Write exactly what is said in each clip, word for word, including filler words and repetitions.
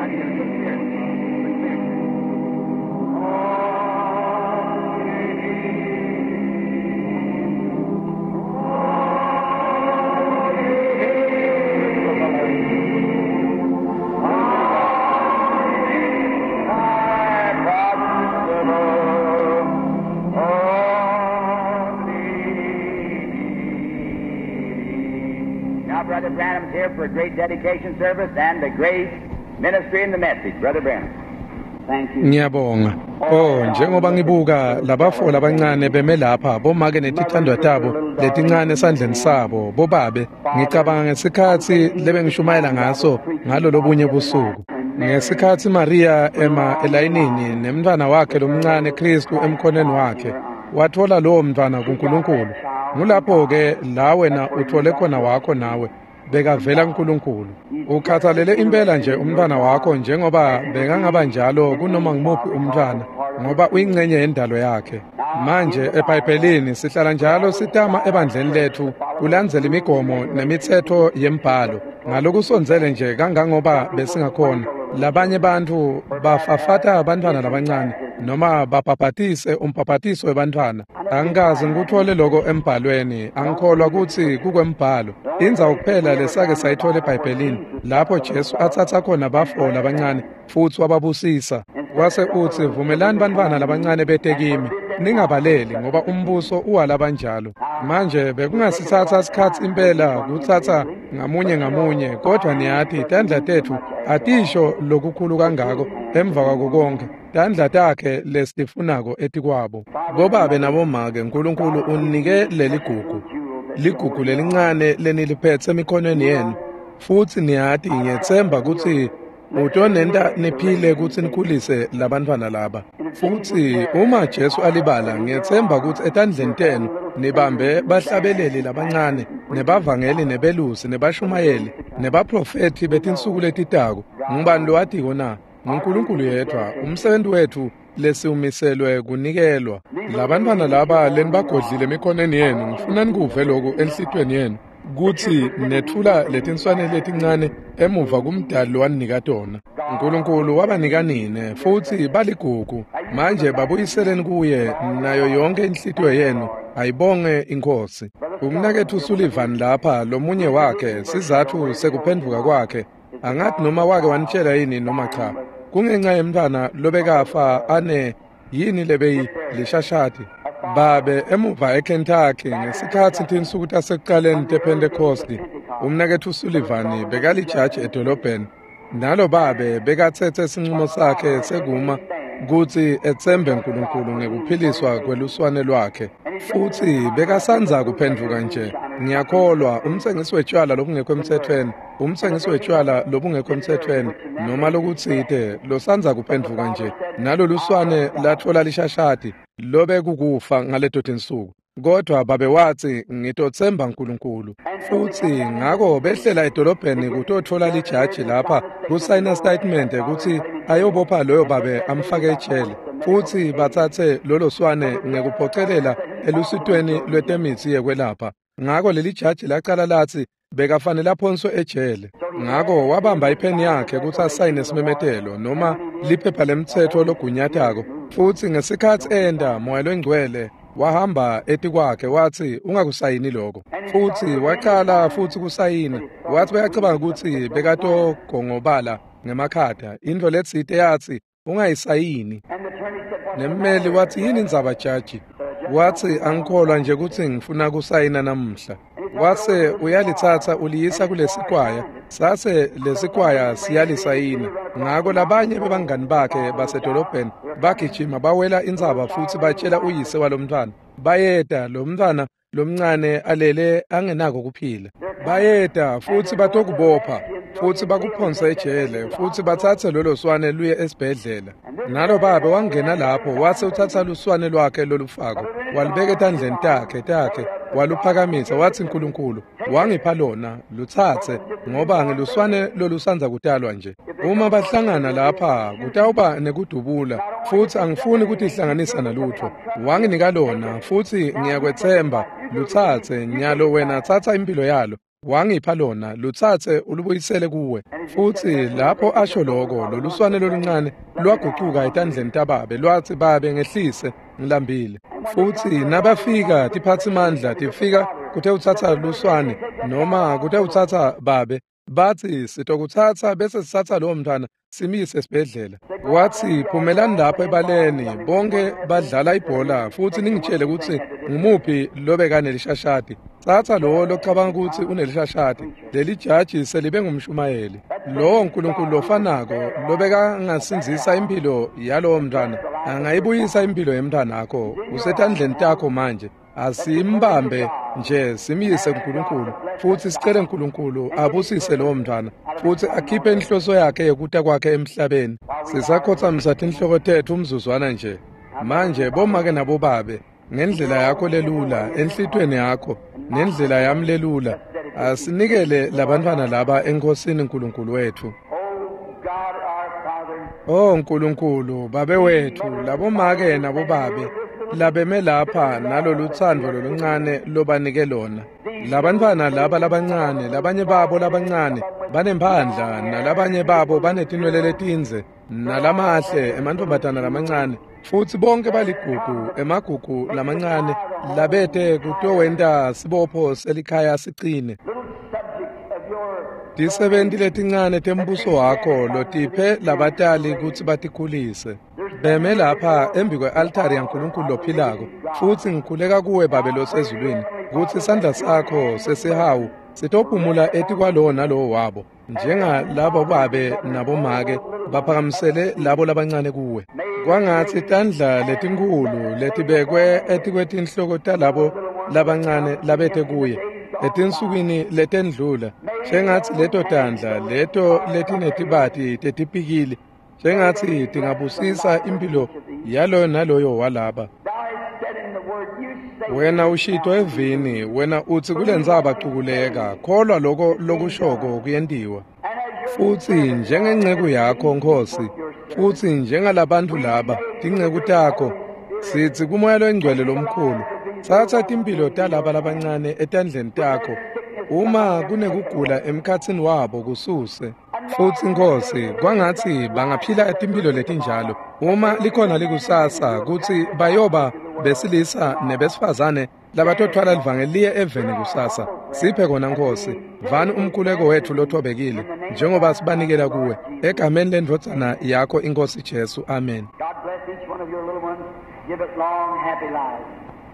Brother Branham's here for a great dedication service and a great ministry in the message. Brother Branham. Thank you. Ngiyabonga. Oh, njengoba ngibuka labafola abancane beme lapha bomake netithandwa tabo letincane esandleni sabo bobabe ngicabanga ngesikhathi lebengishumayela ngaso ngalo lobunye busuku. Ngesikhathi Maria ema elayinini nemntwana wakhe lomncane Kristu emkhoneni wakhe wathola lowo mntwana kuNkulunkulu. Ngulapho ke la wena uthole khona wakho nawe bekavela kuNkulunkulu. Ukhathalele impela nje umntwana wakho njengoba bekangaba njalo kunoma ngimuphi umntwana ngoba uyingcenye yendalo yakhe. Manje eBhayibhelini sihlala njalo sitama ebandleni lethu kulandzela imigomo nemithetho yembhalo ngalokusonzele nje kangangoba besingakhona. Labanye bantu bafafata abantwana labancane noma bapapatise umpapatiso webantwana. Angikaze ngikuthole lokho embhalweni, angikholwa ukuthi kukwembhalo. Inza ukuphela lesake sayithola eBhayibhelini lapho Jesu athatha khona abafola abancane futhi wababusisa. Kwase uthi vumelani bantwana labancane bete kimi ningabaleli ngoba umbuso uwalabanjalo. Manje bekungasithatha isikhathi impela kuthatha ngamunye ngamunye kodwa niyathi tandla tethu atisho lokukhulu kangako emva kwako konke. Tandla takhe lesifunako etikwabo. Bobabe nabomake uNkulunkulu unike leli gugu. Ligugu lelincane leniliphethe emikhonweni yenu. Futhi niyathi ngiyethemba ukuthi utonenda niphile ukuthi nikhulise labantwana laba. Futhi uma Jesu alibala ngiyethemba ukuthi etandleni tenu nibambe bahlabeleli labancane nebavangeli nebelusi nebashumayeli nebaprofeti betinsuku letitako. Ngubani lo wathi kona uNkulunkulu yedwa umsebenzi wethu lesiumiselwe kunikelwa. Labantwana laba lenibagodlile emikhoneni yenu ngifuna nikuve lokho enhlitweni yenu kuthi nethula letinswane letincane emuva kumdali lo wanika tona. uNkulunkulu wabanika nine futhi baligugu. Manje babuyiseleni kuye nayo yonke inhlityo yenu ayibonge inkosi. Umnakethu uSullivan lapha lomunye wakhe sizathu sekuphenduka kwakhe angathi noma wake wanitshela yini noma cha. Kungenxa yemntwana lobekafa ane yini lebeyi lishashati. Babe emuva eKentucky ngesikhathi tinsuku tasekuqaleni tePentecost umnakethu uSullivan bekalijaji edolobheni. Nalo babe bekathethe isinqumo sakhe sekuma kuthi ethembe uNkulunkulu ngekuphiliswa kweluswane lwakhe. Futhi bekasanza kuphenduka nje. Ngiyakholwa umthengisi wetshwala lobungekho emthethweni, umthengisi wetshwala lobungekho emthethweni noma lokuthide losanza kuphenduka nje. Nalo luswane lathola lishashati lobe kukufa ngaleto tinsuku. Kodwa babe wathi ngitothemba uNkulunkulu. Futhi ngako behlela edolobheni kutothola lijaji lapha kusayina statement ukuthi ayobopha loyo babe amfake ejele. Futhi bathathe lolo swane ngekuphocelela elusitweni lwetemithi yekwelapha. Ngako leli jaji laqala lathi bekafanele aphonswe ejele. Ngako wabamba ipheni yakhe ukuthi asayine isimemetelo noma liphepha lemthetho logunyathako. Futhi ngesikhathi enda moya lwengcwele wahamba eti kwakhe wathi ungakusayini lokho. Futhi waqala futhi kusayina. Wathi bayacabanga ukuthi bekato gongobala ngemakhada. Into letsite yathi ungayisayini. Nemmeli wathi yini indzaba jaji? Wathi angikholwa nje ukuthi ngifuna kusayina namuhla. Wase uyalithatha uliyisa kulesikwaya. Sase lesikwaya siyalisayina. Ngako labanye bebangani bakhe basedolobheni bagijima bawela indzaba futhi batshela uyise walomntwana. Bayeda lo mntwana lomncane alele angenako kuphila. Bayeda futhi batokubopha futhi bakuphonsa ejele futhi bathathe lolo swane luye esibhedlela. Nalo baba wangena lapho wase uthatha luswane lwakhe lolufako walibeka etandleni takhe takhe waluphakamisa wathi uNkulunkulu wangipha lona luthathe ngoba ngiluswane lolusanza kutalwa nje. Uma bahlangana lapha kutawuba nekudubula futhi angifuni ukuthi ihlanganisa nalutho. Wanginika lona futhi ngiyakwethemba luthathe nyalo wena thatha impilo yalo wangipha lona, luthathe ulubuyisele kuwe. Futhi lapho asho lokho, lolu swane loluncane lwaguquka etandleni tababe, lwathi, babe ngehlise, ngilambile. Futhi nabafika tiphathimandla tifika kuthe uthatha luswane noma kuthe uthatha babe, bathi sitokuthatha bese sithatha lowo mntwana simise esibhedlela. Wathi phumelani lapho ebaleni bonke badlala ibhola futhi ningitshele ukuthi ngumuphi lobeka nelishashati. Thatha lo locabanga ukuthi unelishashati, leli jaji selibe ngumshumayeli. Lo uNkulunkulu lofanako lobeka ngasinzisa impilo yalowo mntwana angayibuyisa impilo yemntwana akho. Usetandleni takho manje. Asimbambe nje simiyise uNkulunkulu futhi sicele uNkulunkulu abusise lowo mntwana futhi akhiphe inhloso yakhe yokuta kwakhe emhlabeni. Sisakhotha msathi inhloko tethu umzuzwana nje. Manje bomake nabo babe ngendlela yakho lelula enhlitweni yakho nendlela yami lelula asinikele labantwana laba enkosini uNkulunkulu wethu. Oh uNkulunkulu babe wethu labomake nabo babe labeme lapha nalolu thando loluncane lobanike lona. Labantwana laba labancane, labanye babo labancane banemphandla nalabanye babo banetinwele letinze nalamahle emantombazana lamancane futhi bonke baligugu emagugu lamancane labete kutowenda sibopho selikhaya siqine. Tisebenti letincane tembuso wakho lotiphe labatali ukuthi batikhulise. Beme lapha embi kwe-altari yaNkulunkulu lophilako futhi ngikhuleka kuwe babe losezulwini ukuthi isandla sakho sesihawu sitophumula eti kwalowo nalowo wabo njengalabo babe nabomake baphakamisele labo labancane kuwe. Kwangathi tandla letinkulu letibekwe etikwetinhloko talabo labancane labete kuye etinsukwini letendlula sengathi leto tandla leto letinetibati tetipikili sengathi tingabusisa impilo yaloyo naloyo walaba. Wena ushito evini, wena uthi kulendzaba cukuleka, kholwa lokho lokushoko kuyendiwa. Futhi njengenceku yakho Nkosi, futhi njengalabantu laba, tinceku takho, sithi kumoya longcwele lomkhulu, thatha timpilo talaba labancane etandleni takho, uma kunekugula emkhatsini wabo kususe. Futhi Nkosi, kwangathi bangaphila etimpilo letinjalo, uma likhona likusasa kuthi bayoba besilisa nebesifazane labatothwala livangeli liye eveni kusasa. Siphe kona Nkosi, vani umkhuleko wethu lothobekile, njengoba sibanikela kuwe, egameni lendvodzana yakho iNkosi Jesu. Amen. God bless each one of your little ones. Give it long, happy lives.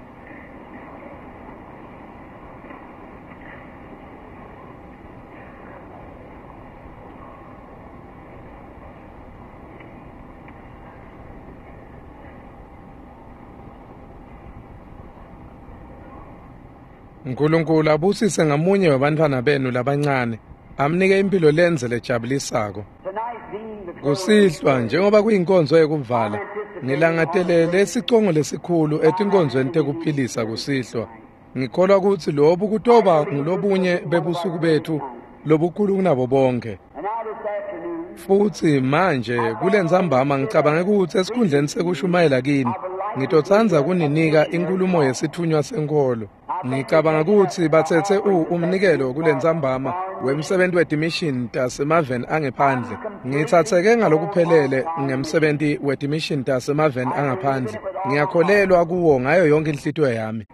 uNkulunkulu abusise ngamunye wabantwana benu labancane, amnike impilo lenze lejabulisako. Kusihlwa njengoba kuyinkonzo yekuvala, ngilangatelele isicongo lesikhulu etinkonzweni tekuphilisa kusihlwa. Ngikholwa ukuthi lobu kutoba ngilobunye bebusuku bethu lobukhulu kunabo bonke. Futhi manje kulenzambama ngicabanga ukuthi esikhundleni sekushumayela kini, ngitothanza kuninika inkulumo yesithunywa senkolo. Ngicabanga ukuthi bathethe umnikelo kulenzambama wemsebenzi wedimission tasemaveni angephandle. Ngithatheke ngalokuphelele ngemsebenzi wedimission tasemaveni angaphandle. Ngiyakholelwa kuwo ngayo yonke inhlithiyo yami.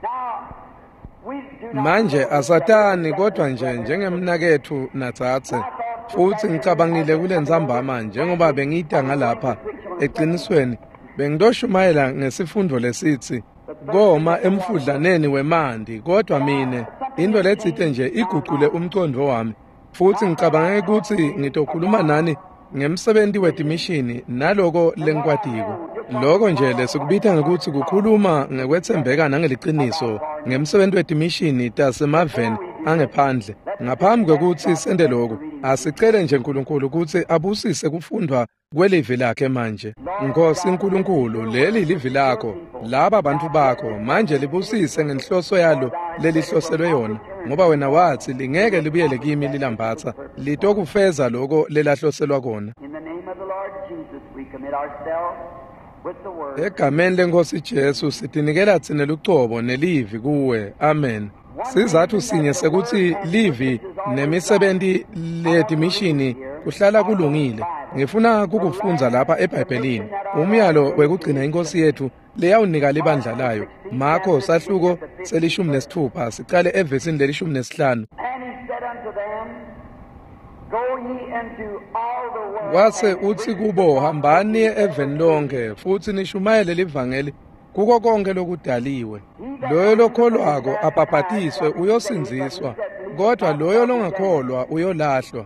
Manje asatani kodwa nje njengemnakethu nathathe. Futhi ngicabangile kulenzambama njengoba bengiyidanga lapha eqinisweni bengidoshumayela ngesifundo lesithi goma emfudlaneni wemandi, kodwa mine into letsite nje iguqule umcondo wami. Futhi ngicabanga ukuthi ngitokhuluma nani ngemsebenzi wedimishini naloko lenkwatiko. Lokho nje lesikubitha ngokuthi kukhuluma ngekwethembeka nangeliqiniso ngemsebenzi wedimishini tasemaveni angephandle. Ngaphambi kokuthi sende lokho, asicele nje uNkulunkulu ukuthi abusise kufundwa kwelivi lakhe manje. Nkosi uNkulunkulu, leli livi lakho, laba bantu bakho manje libusise ngenhloso yalo lelihloselwe yona, ngoba wena wathi lingeke libuyele kimi lilambatha, litokufeza lokho lelahloselwa kona. Egameni leNkosi Jesu sitinikela thina lucobo nelivi kuwe. Amen. Sizathu sinye sekuthi livi nemisebenti letimishini kuhlala kulungile. Ngifuna kukufunza lapha eBhayibhelini umyalo wekugcina inkosi yethu leyawunika libandla layo. Marko sahluko selishumi nesithupha siqale evesini lelishumi nesihlanu. Wase uthi kubo hambani eveni lonke futhi nishumayele livangeli kuko konke lokudaliwe. Loyo lokholwako abhabhatiswe uyosinziswa, kodwa loyo longakholwa uyolahlwa.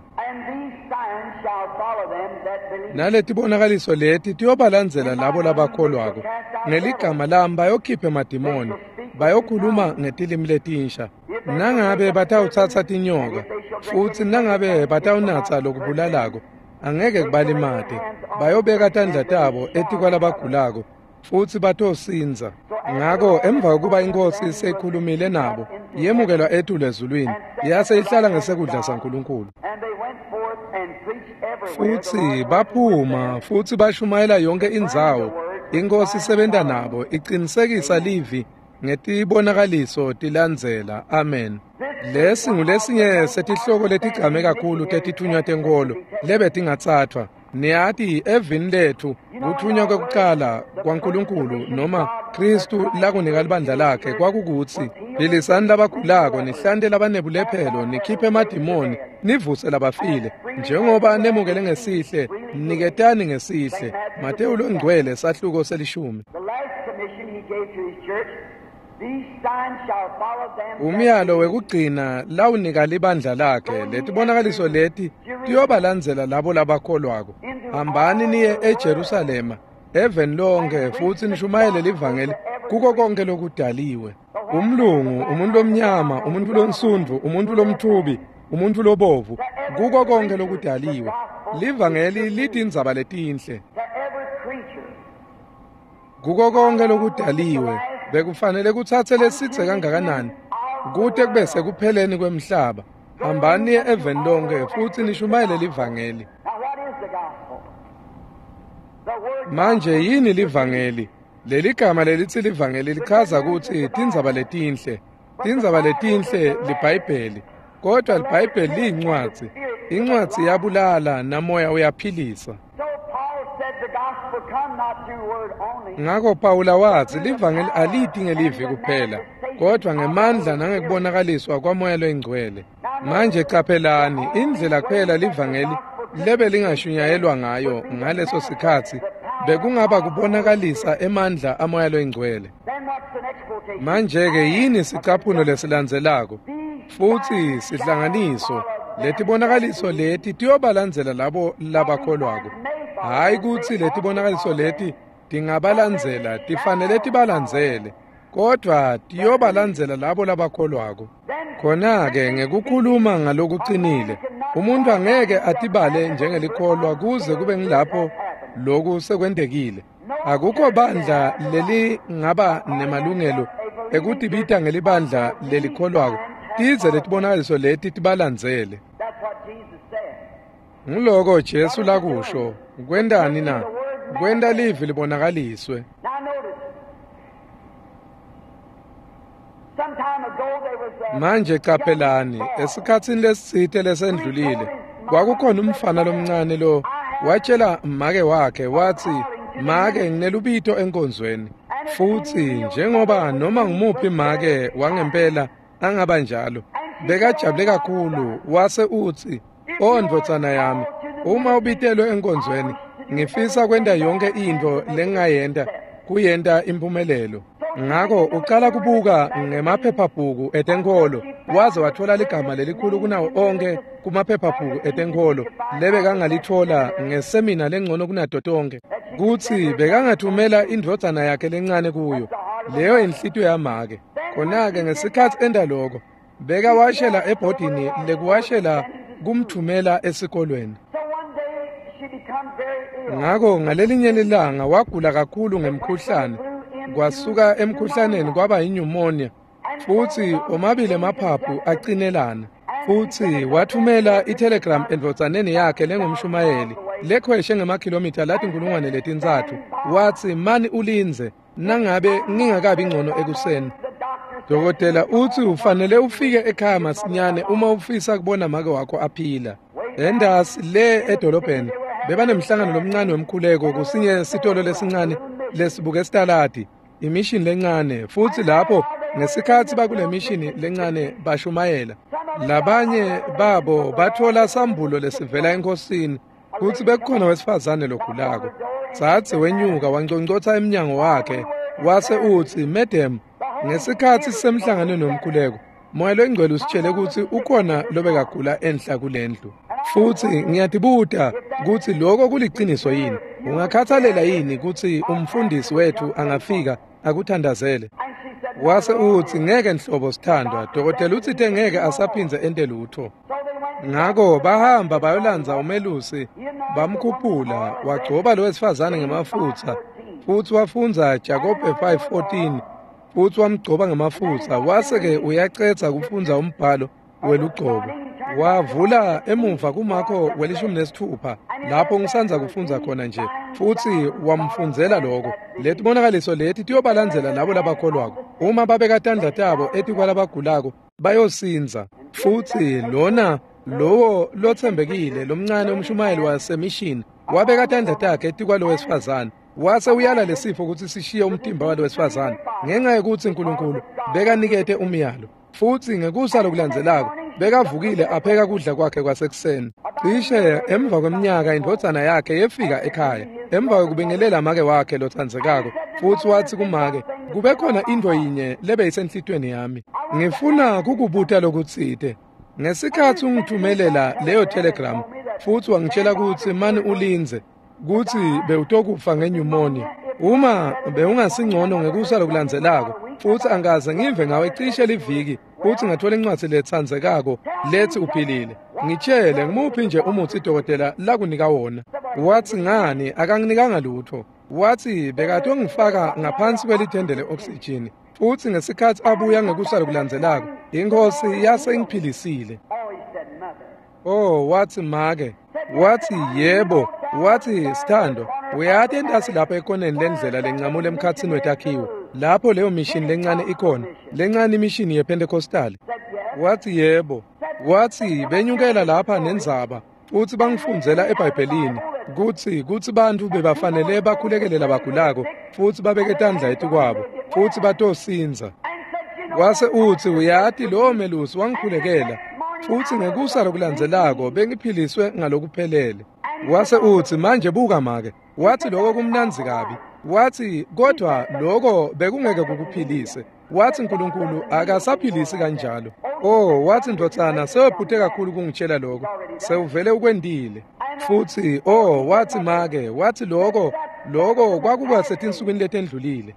Naleti bonakaliso leti tiyobalandzela labo labakholwako. Ngeligama lami bayokhipha emadimoni, bayokhuluma ngetilimi letinsha. Nangabe batawuthatha tinyoka, futhi nangabe batawunatsa lokubulalako, angeke kubalimate. Bayobeka tandla tabo etikwalabagulako, futhi batosinza. Ngako emva kokuba inkosi seyikhulumile nabo, yemukelwa ethu ezulwini, yase ihlala ngesekudla saNkulunkulu. Futhi baphuma futhi bashumayela yonke indzawo. Inkosi isebenza nabo iqinisekisa livi ngetibonakaliso tilandzela. Amen. Lesi ngulesinye setihloko letigqame kakhulu tetithunywa tenkolo lebe tingatsathwa. Niyati evini lethu kuthunywa kwekuqala kwaNkulunkulu noma Kristu lakunika libandla lakhe kwakukutsi lilisani labagulako, nihlante labanebulephelo, nikhiphe emadimoni, nivuse labafile. Njengoba nemukele ngesihle, niketani ngesihle. Matewu longcwele sahluko selishumi. Umyalo wekugcina lawunika libandla lakhe. Letibonakaliso leti tiyobalandzela labo labakholwako. Hambani niye eJerusalema eveni lonke futhi nishumayele livangeli kuko konke lokudaliwe. Umlungu, umuntu lomnyama, umuntu lonsundvu, umuntu lomthubi, umuntu lobovu, kuko konke lokudaliwe. Livangeli lithi indzaba letinhle. Kuko konke lokudaliwe bekufanele kuthathe lesitse kangakanani kude kube sekupheleni kwemhlaba. Hambani niye eveni lonke futhi nishumayele livangeli. Manje yini livangeli? Leli gama lelithi livangeli lichaza ukuthi tindzaba letinhle. Tindzaba letinhle liBhayibheli. Kodwa liBhayibheli liyincwadzi. Incwadzi yabulala namoya uyaphilisa. Ngako Pawula wathi livangeli alithi ngelivi kuphela, kodwa ngemandla nangekubonakaliswa kwamoya loyingcwele. Manje qaphelani, indlela kuphela livangeli lebe lingashunyayelwa ngayo ngaleso sikhathi bekungaba kubonakalisa emandla amoya loyingcwele. Manje-ke yini sicaphuno lesilandzelako? Futhi sihlanganiso letibonakaliso leti tiyobalandzela labo labakholwako. Hayi kuthi letibonakaliso leti tingabalandzela, tifanele tibalandzele, kodwa tiyobalandzela labo labakholwako. Khona-ke ngekukhuluma ngalokucinile, umuntu angeke atibale njengelikholwa kuze kube ngilapho lokhu sekwendekile. Akukho bandla leli ngaba nemalungelo ekutibita ngelibandla lelikholwako tize letibonakaliso leti tibalandzele. Ngiloko Jesu lakusho, kwendani na? Kwenda livi libonakaliswe. Manje qaphelani, esikhatsini lesitsite lesendlulile kwakukhona umfana lomncane lo watshela mmake wakhe wathi, make nginelubito enkonzweni. Futhi njengoba noma ngumuphi make wangempela angaba njalo, bekajabule kakhulu wase uthi, o ndotsana yami, uma ubitelwe enkonzweni ngifisa kwenda yonke into lengayenda kuyenda impumelelo. Ngako uqala kubuka ngemaphephabhuku etenkolo waze wathola ligama lelikhulu kunawo onke kumaphephabhuku etenkolo lebekangalithola ngesemina lengcono kunato tonke, kuthi bekangathumela indvodzana yakhe lencane kuyo, leyo inhlito yamake. Khona-ke ngesikhathi enda lokho bekawashela ebhodini lekuwashela kumthumela esikolweni. Ngako ngalelinye lilanga wagula kakhulu ngemkhuhlane, kwasuka emkhuhlaneni kwaba yinyumonia, futhi omabili emaphaphu acinelana. Futhi wathumela itelegram endvodzaneni yakhe lengumshumayeli lekhweshe ngemakhilomitha lathi inkulungwane letintsathu, wathi mani ulinze nangabe ngingakabi ngcono ekuseni. Dokotela uthi ufanele ufike ekhaya masinyane uma ufisa kubona make wakho aphila. Endasi le edolobheni bebanemhlangano lomncane wemkhuleko kusinye sitolo lesincane lesibuke esitaladi, imishini lencane, futhi lapho ngesikhathi bakule mishini lencane bashumayela. Labanye babo bathola sambulo lesivela enkosini, futhi bekukhona wesifazane logulako. Sathi wenyuka wanconcotha eminyango wakhe, wase uthi, "Madam, ngesikhathi semhlanganweni womkhuleko, moya lwengcwele usitshele ukuthi ukhona lobekagula enhla kulendlu. Futhi ngiyadibuda ukuthi lokho kuliqiniso yini. Ungakhathalela yini ukuthi umfundisi wethu angafika akuthandazele?" Wase uthi, "Ngeke nhlobo sithandwa, dokotela uthi the ngeke asaphinze ente lutho." Ngakho bahamba bayolanza umelusi, bamkhuphula, wagcoba lo wesifazane ngemafutha, futhi wafunza Jakobe five fourteen, futhi wamgcoba ngemafutha. Wase-ke uyacetha kufunza umbhalo welugcobo. Wavula emuva kuMakho welishumi nesithupha, lapho ngisanza kufunza khona nje, futhi wamfunzela lokho. Lethi bonakaliso lethi tiyobalandzela labo labakholwako. Uma babekatandla tabo ethi kwalabagulako bayosinza. Futhi lona lowo lothembekile lomncane umshumayeli wasemishini wabekatandla takhe ethi kwalo wesifazane. Wase uyala lesifo ukuthi sishiye umtimba walo wesifazane ngenxa yokuthi uNkulunkulu bekanikete umyalo. Futhi ngekusa lokulandzelako bekavukile apheka kudla kwakhe kwasekuseni. Cishe emva kweminyaka indvodzana yakhe yefika ekhaya emva kokubingelela make wakhe lothandzekako, futhi wathi kumake, "Kube khona into yinye lebe yisenhlitweni yami. Ngifuna kukubuta lokutsite. Ngesikhathi ungithumelela leyo telegram, futhi wangitshela ukuthi mani ulinze kuthi bewutokufa ngenyumonia. Uma bewungasingcono ngekusa lokulandzelako, futhi angaze ngive ngawe cishe liviki, futhi ngathola incwadi lethandzekako lethi uphilile. Ngitshele ngimuphi nje umuthi dokotela lakunika wona." Wathi, "Ngani akanginikanga lutho." Wathi, "Bekade ongifaka ngaphansi kwelithende le-oxygen, futhi ngesikhathi abuya ngekusa lokulandzelako, inkosi yase ingiphilisile." Oh, wathi make, wathi yebo, wathi sithando, uyathi entasi lapha ekoneni lendlela lencamule emkhathini wetakhiwo, lapho leyo mishini lencane ikhona, lencane imishini yePentecostali. Wathi yebo, wathi benyukela lapha nenzaba, futhi bangifundzela eBhayibhelini, kuthi kuthi bantu bebafanele bakhulekele labagulako, futhi babeke tandla ethi kwabo, futhi batosinza. Wase uthi uyathi lowo melusi wangikhulekela, futhi ngekusa lokulandzelako bengiphiliswe ngalokuphelele. Wase uthi manje buka make, wathi lokho kumnanzi kabi. Wathi kodwa lokho bekungeke kukuphilise. Wathi uNkulunkulu akasaphilisi kanjalo. Oh, wathi ndothana sewuphuthe kakhulu kungitshela lokho, sewuvele ukwendile. Futhi oh, wathi make, wathi lokho lokho kwakubasethi insukwini letendlulile.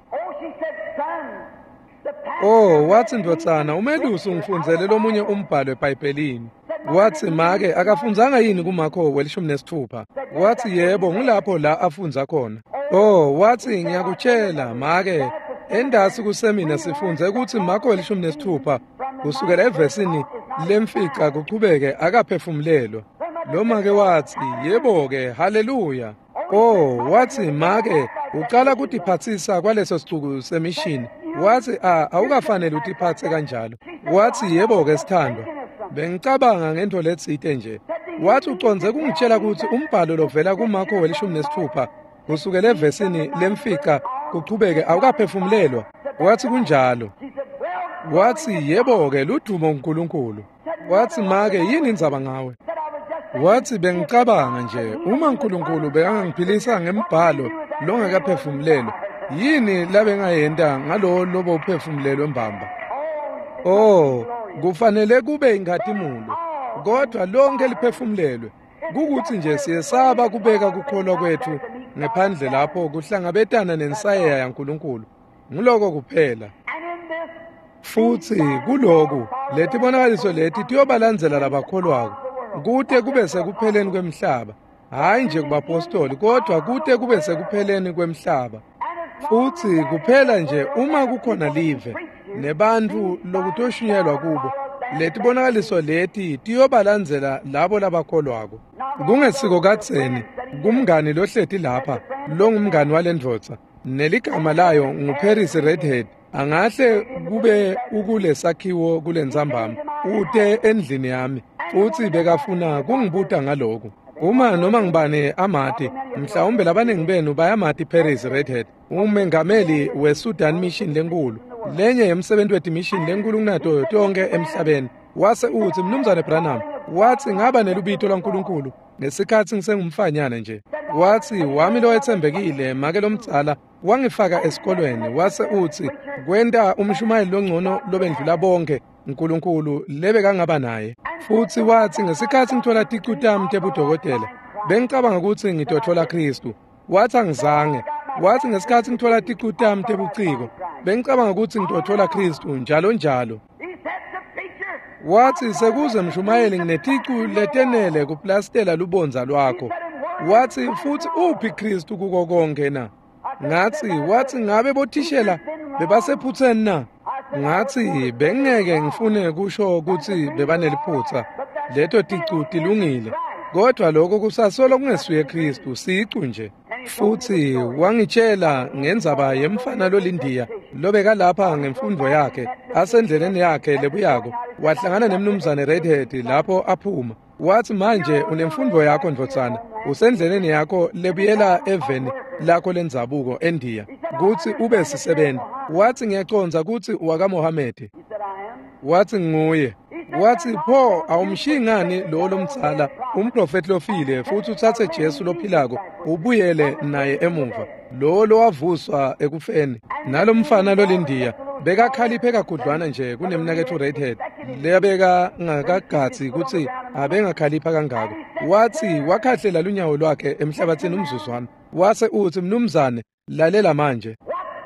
Oh, wathi ndothana umelusi ungifunzele lomunye umbhalo eBhayibhelini. Wathi make akafunzanga yini kuMakho welishumi nesithupha? Wathi yebo, ngilapho la afunza khona. Oh, wathi ngiyakutshela make, endasi kusemina sifunze ukuthi Makho welishumi nesithupha kusukela evesini lemfica kuqhubeke akaphefumulelwa. Lo make wathi yebo-ke, haleluya. Oh, wathi make uqala kutiphathisa kwaleso sicuku semishini. Wathi a awukafanele utiphathe kanjalo. Wathi yebo-ke sithandwa, bengicabanga ngento letsite nje. Wathi uconze kungitshela ukuthi umbhalo lovela kuMakho welishumi nesithupha kusukela evesini lemfica kuqhubeke awukaphefumulelwa. Wathi kunjalo. Wathi yebo-ke ludumo uNkulunkulu. Wathi make yini indzaba ngawe? Wathi bengicabanga nje uma uNkulunkulu bekangangiphilisa ngembhalo longakaphefumulelwa, yini labengayenda ngalo lobo uphefumulelwe mbamba? Oh, kufanele kube ingathimulo, kodwa lonke liphefumulelwe. Kukuthi nje siyesaba kubeka kukholwa kwethu ngephandle lapho kuhlangabetana nensayeya yaNkulunkulu. Ngiloko kuphela. Futhi kuloku lethi bonakaliso lethi tiyobalandzela labakholwako kude kube sekupheleni kwemhlaba, hayi nje kubapostoli, kodwa kude kube sekupheleni kwemhlaba. Futhi kuphela nje uma kukhona live nebantu lokutoshunyelwa kubo, lethi bonakaliso lethi tiyobalandzela labo labakholwako. Kungesiko katseni kumngani lohlethi lapha, lo ngumngani walendvodza, neligama layo nguParis Redhead, angahle kube ukule sakhiwo kule nzambama ude endlini yami futhi bekafuna kungibuta ngalokho. Uma noma ngibane amati mhlawumbe labaningi benu bayamati Paris Redhead umengameli weSudan Mission lenkulu lenye yemsebenzi wethi mission lenkulu kunato tonke emhlabeni wase uthi mnumzane Branham wathi ngaba nelubito laNkulunkulu ngesikhathi ngisengumfanyana nje wathi wami lo ethembekile make lomtsala wangifaka esikolweni wase uthi kwenta umshumayeli longcono lobendlula bonke uNkulunkulu lebe kangaba naye futhi wathi ngesikhathi ngithola ticu tami tebudokotela bengicabanga ukuthi ngitothola Kristu wathi angizange wathi ngesikhathi ngithola ticu tami tebuciko bengicabanga ukuthi ngitothola Kristu njalo njalo wathi sekuze mshumayeli ngineticu letenele kuplastela lubonza lwakho wathi futhi uphi Kristu kuko konke na ngathi wathi ngabe bothishela bebasephutheni na ngathi bengeke ngifune kusho ukuthi bebaneliphutha leto ticu tilungile kodwa lokho kusasolo kungesuye Kristu sicu nje futhi wangitshela ngenzaba yemfana loLindiya lobeka lapha ngemfundo yakhe asendleleni yakhe lebuyako wahlangana nemnumzane Redhead lapho aphuma wathi manje unemfundo yakho ndotsana usendleleni yakho lebuyela eveni lakho lenzabuko eNdiya kuthi ube sisebenzi wathi ngiyaconza ukuthi waka Mohammed wathi nguye wathi pho awumshingani lo lomtsala umprofeti lofile futhi uthathe Jesu lophilako ubuyele naye emuva lo lo wavuswa ekufeni nalomfana loLindiya bekakhaliphe kakhudlwana nje kunemnakethu Redhead lebeka ngakagathi ukuthi abengakhalipha kangako wathi wakhahlela lunyawo lwakhe emhlabathini umzuzwana wase uthi mnumzane lalela manje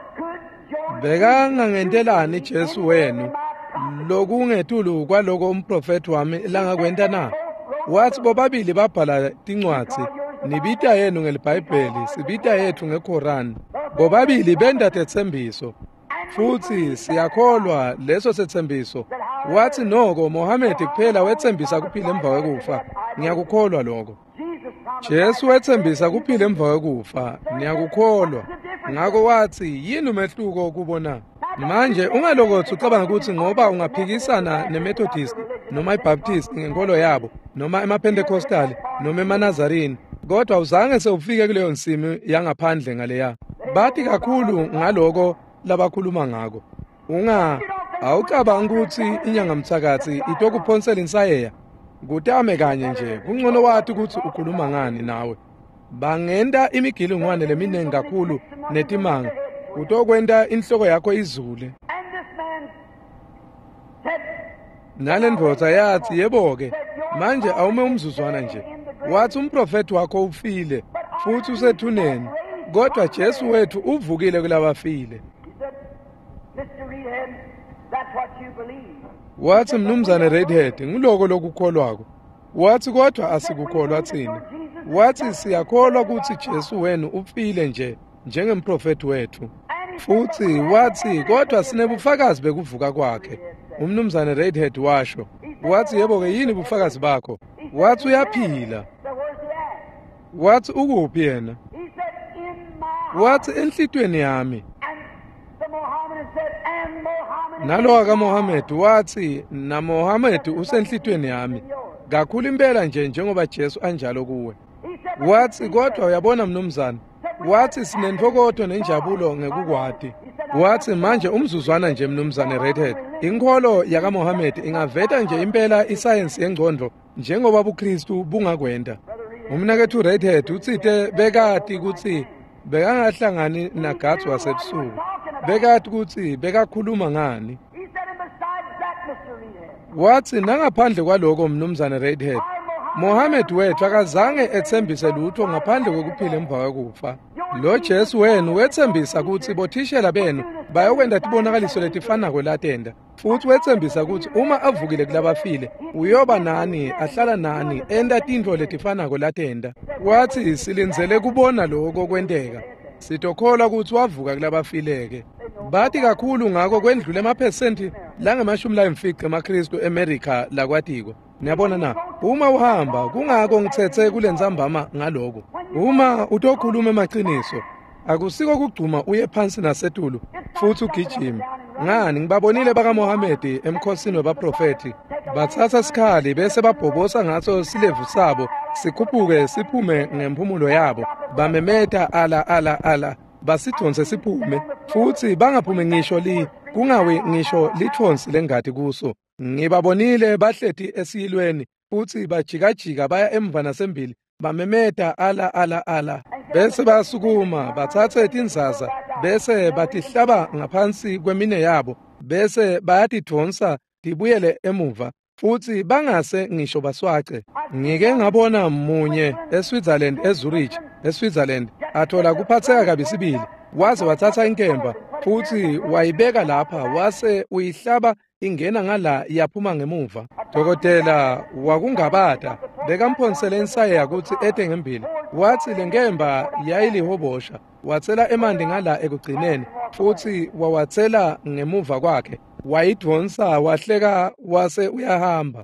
beka ngangentelani Jesu wenu lokungethulu kwaloko umprofeti wami langakwenta na wathi bobabili babhala tincwadi nibita yenu ngelibhayibheli sibita yethu ngeQuran bobabili benda tethembiso futhi siyakholwa leso sethembiso wathi noko Mohammed kuphela wethembisa kuphila emva kwekufa ngiyakukholwa lokho Jesu wethembisa kuphila emva kwekufa ngiyakukholwa ngako wathi yini umehluko kubona manje ungalokothi ucabanga ukuthi ngoba ungaphikisana neMethodist noma iBaptist ngenkolo yabo noma emaPentecostal noma eManazarini kodwa uzange sewufike kuleyo nsimi yangaphandle ngaleya bathi kakhulu ngaloko labakhuluma ngako unga awucabanga ukuthi inyanga mthakathi itokuphonsela insayeya kutame kanye nje kungcono wathi ukuthi ukhuluma ngani nawe bangenda imigilingwane leminengi kakhulu netimanga utokwenda inhloko yakho izule nalendvodza yathi yebo-ke manje awume umzuzwana nje wathi umprofeti wakho ufile futhi usethuneni kodwa Jesu wethu uvukile kulabafile wathi mnumzane Redhead ngiloko lokukholwako wathi kodwa asikukholwa thina wathi siyakholwa ukuthi Jesu wenu ufile nje njengemprofeti wethu futhi wathi kodwa sinebufakazi bekuvuka kwakhe umnumzane Redhead washo wathi yebo-ke yini bufakazi bakho wathi uyaphila wathi ukuphi yena wathi enhlitweni yami nalo waka Mohammed wathi na Mohammed usenhlitweni yami kakhulu impela nje njengoba Jesu anjalo kuwe wathi kodwa uyabona mnumzane wathi sinentokoto nenjabulo ngekukwadi wathi manje umzuzwana nje mnumzane Redhead inkholo yaka Mohammed ingaveta nje impela isayensi yengqondo njengoba uKristu bungakwenda umnakethu Redhead uthithe bekati ukuthi bekangahlangani naGatsi wasebusuku bekati ukuthi bekakhuluma ngani wathi nangaphandle kwaloko mnumzane Redhead Mohammed wethu akazange ethembise lutho ngaphandle kokuphila emva kwekufa lo Jesu wenu wethembisa ukuthi bothishela benu bayokwenda tibonakaliso letifana kwelatenda futhi wethembisa ukuthi uma avukile kulabafile uyoba nani ahlala nani enda tintfo letifana kwelatenda wathi silinzele kubona lokho kwenteka sitokholwa ukuthi wavuka kulabafileke bathi kakhulu ngako kwendlule emaphesenti langemashumi layimfica emaKristu eAmerica lakwatiko niyabona na uma uhamba kungako ngithethe kule nzambama ngaloko uma utokhuluma emaqiniso akusiko kugcuma uye phansi nasetulu futhi ugijima ngani ngibabonile bakaMohammed emkhosini wabaprofeti bathatha isikhali bese babhobosa ngaso silevu sabo sikhuphuke siphume ngempumulo yabo bamemeta ala ala ala basithonse siphume futhi bangaphumi ngisho li kungawi ngisho lithonsi lengadi kuso ngibabonile bahleti esiyilweni futhi bajikajika baya emva nasembili bamemeta ala ala ala bese basukuma bathathe tinzaza bese batihlaba ngaphansi kwemine yabo bese bayatidonsa tibuyele emuva futhi bangase ngisho baswace ngike ngabona munye eSwitzerland eZurich eSwitzerland athola kuphatheka kabi sibili waze wathatha inkemba futhi wayibeka lapha wase uyihlaba ingena ngala yaphuma ngemuva dokotela wakungabata bekamphonsele insaya ukuthi ede ngembili wathi lenkemba yayilihobosha wathela emanti ngala ekugcineni futhi wawathela ngemuva kwakhe wayidonsa wahleka wase uyahamba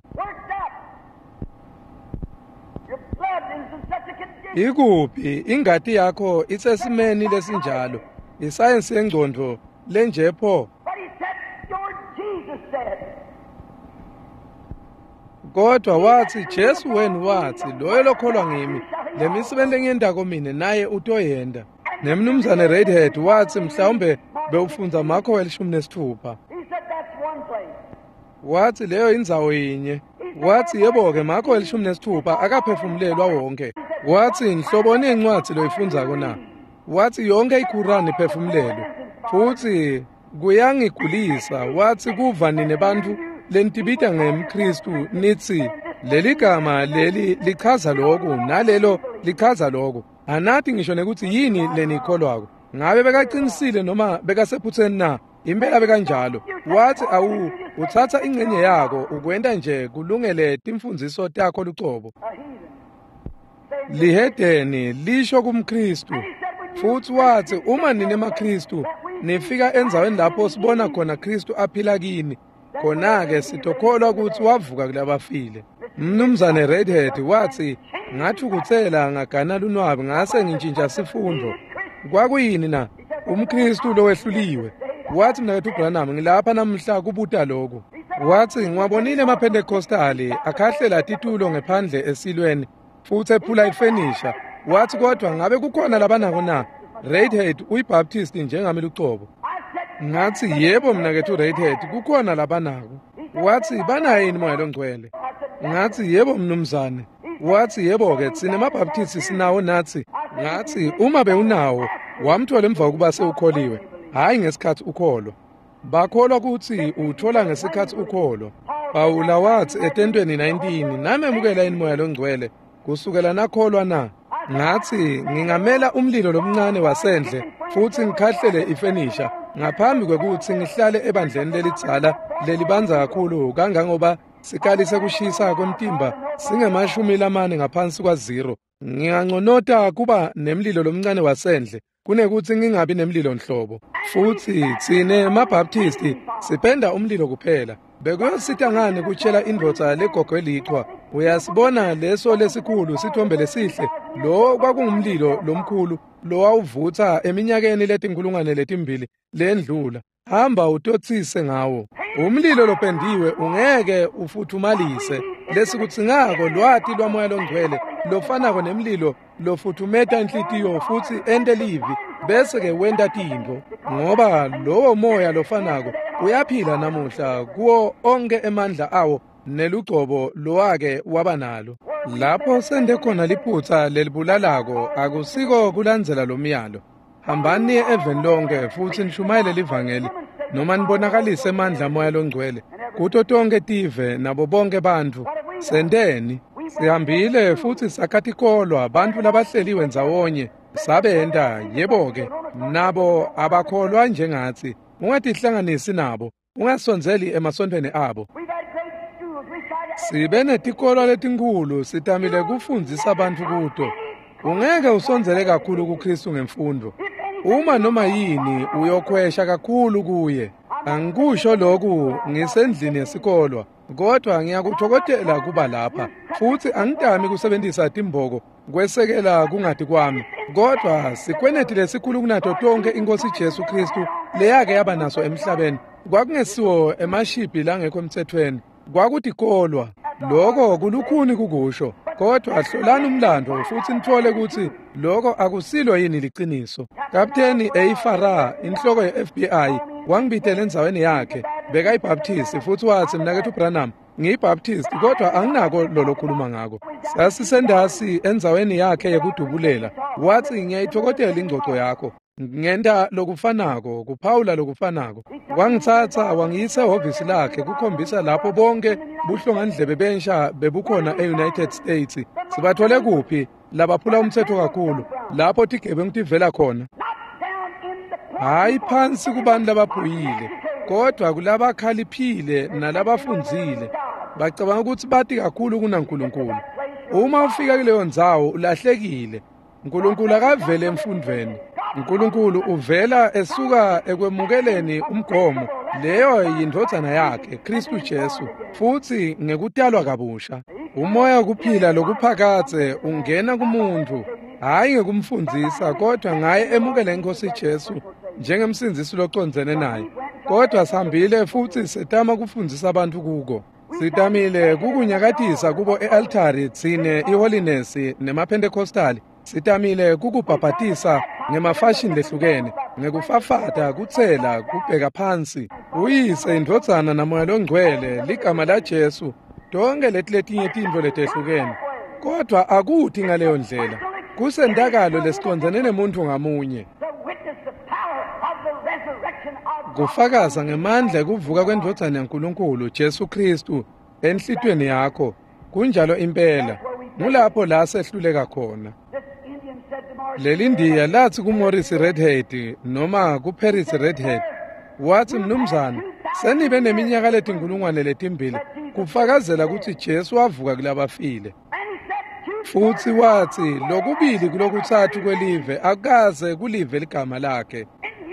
ikuphi ingadi yakho isesimeni lesinjalo isayensi yengqondo lenjepho kodwa wathi Jesu wena wathi loyo lokholwa ngimi lemisebenzi engiyenda komine naye utoyenda nemnumzane Redhead wathi mhlawumbe bewufunza makho elishumi nesithupha wathi leyo indzawo yinye wathi yebo-ke makho elishumi nesithupha akaphefumulelwa wonke wathi ngihlobone incwadi loyifundzako na wathi yonke iQuran iphefumulelwe futhi kuyangigulisa wathi kuva nine bantu lentibita ngemKristu nithi leli gama leli lichaza lokhu nalelo lichaza lokhu anathi ngisho nekuthi yini lenikholwako ngabe bekaqinisile noma bekasephutheni na impela bekanjalo wathi awu uthatha ingcenye yako ukwenda nje kulungele timfundiso takho lucobo lihedeni lisho kumKristu futhi wathi uma nine maKristu nifika enzaweni lapho sibona khona Kristu aphila kini khona-ke sitokholwa ukuthi wavuka kulabafile mnumzane Redhead wathi ngathukuthela ngagana lunwabi ngase ngintshintsha sifundo kwakuyini na umKristu lowehluliwe wathi mnakethu uBranham ngilapha namhla kubuta lokho wathi ngiwabonile amaPentekostali akhahlela titulo ngephandle esilweni futhi ephula ifenisha wathi kodwa ngabe kukhona labanako na Redhead uyibaptist njengami lucobo ngathi yebo mnakethu Redhead kukhona labanako wathi banayo imoya longcwele ngathi yebo mnumzane wathi yebo-ke thina amabaptist sinawo nathi ngathi uma bewunawo wamthola emva kokuba sewukholiwe hayi ngesikhathi ukholwa bakholwa ukuthi uthola ngesikhathi ukholwa Pawula wathi etentweni nineteen namemukela imoya longcwele kusukela nakholwa na ngathi ngingamela umlilo lomncane wasendle futhi ngikhahlele ifenisha ngaphambi kwekuthi ngihlale ebandleni lelitsala lelibanza kakhulu kangangoba sikalise kushisa kwemtimba singemashumi lamane ngaphansi kwa zero ngingangconota kuba nemlilo lomncane wasendle kunekuthi ngingabi nemlilo nhlobo futhi thine amabaptist sipenda umlilo kuphela bekuyosita ngani kutshela indvodza legogo elichwa uyasibona leso lesikhulu sithombe lesihle lo kwakungumlilo lomkhulu lo wawuvutha eminyakeni letinkulungwane letimbili lendlula hamba utotsise ngawo umlilo lopendiwe ungeke ufuthumalise lesikutsingako lwati lwamoya longcwele lofanako nemlilo lofuthumeta inhlitiyo futhi ente livi bese ke wenta tintfo ngoba lowo moya lofanako uyaphila namuhla kuwo onke emandla awo nelucobo lowake wabanalo lapho sende khona liphutha lelibulalako akusiko kulandzela lomyalo hambani even lonke futhi nishumayele livangeli noma nibonakalise amandla moya longcwele kuto tonke tive nabo bonke bantfu sendeni sihambile futhi sakatikolwa abantu labahleliwe ndzawonye sabenda yebo-ke nabo abakholwa njengathi ungatihlanganisi nabo ungasonzeli emasontweni abo sibe netikolwa letinkulu sitamile kufundzisa abantu kuto ungeke usonzele kakhulu kuKristu ngemfundo uma noma yini uyokhwesha kakhulu kuye angikusho lokhu ngisendlini yesikolwa kodwa ngiyakuthokozela kuba lapha futhi angitami kusebenzisa timboko kwesekela kungadi kwami kodwa sikwenetile sikhulu kunato tonke inkosi Jesu Kristu leyake yaba naso emhlabeni kwakungesiwo emashipi langekho emthethweni, kwakuthi kolwa. Lokho kulukhuni kukusho, kodwa hlolani umlando futhi nithole ukuthi lokho akusilo yini liqiniso. Kapteni Eifara, inhloko ye-F B I, wangibitela endzaweni yakhe, bekayibhaptisi futhi wathi mina kethu Branham ngiyibhaptist kodwa anginako lolo khuluma ngako. Sasisendasi endzaweni yakhe yekudubulela, wathi ngiyayithokotela ingxoxo yakho. Ngenta lokufanako, kuphawula lokufanako. Wangithatha wangiyisa ehhovisi lakhe kukhombisa lapho bonke buhlongandlebe bensha bebukhona e-United States. Sibathole kuphi labaphula umthetho kakhulu, lapho tigebengu tivela khona. Hayi phansi kubantu labaphuyile, kodwa kulabakhaliphile nalabafundzile. Bacabanga ukuthi bathi kakhulu kunaNkulunkulu. Uma ufika kuleyo ndzawo ulahlekile. uNkulunkulu akavele emfundweni. uNkulunkulu uvela esuka ekwemukeleni umgomo. Leyo yindodana yakhe, Kristu Jesu, futhi ngekutalwa kabusha. Umoya kuphila lokuphakathe ungena kumuntu, hayi ngekumfundzisa, kodwa ngaye emukele iNkosi Jesu njengemsindisi locondzene naye. Kodwa sihambile futhi setama kufundzisa abantu kuko. Sitamile kukunyakatisa kubo e-altari tsine iholiness nemaPentecostal. Sitamile kukubhabhatisa ngemafashini lehlukene, ngekufafata, kutsela, kubheka phansi. Uyise, indvodzana namoya longcwele, ligama la Jesu, tonke letiletinye tintfo letehlukene. Kodwa akuthi ngaleyo ndlela. Kusendakalo lesicondzene nemuntu ngamunye. Kufakaza ngemandla ekuvuka kwendvodzana yaNkulunkulu, Jesu Kristu, enhlitweni yakho. Kunjalo impela. Mulapho la sehluleka khona. Leli ndiya lathi kuMorris Redhead noma kuParis Redhead, wathi mnumzana, senibe neminyaka letinkulungwane letimbili kufakazela ukuthi Jesu wavuka kulabafile. Futhi wathi lokubili kulokuthathu kwelive akaze kulive ligama lakhe.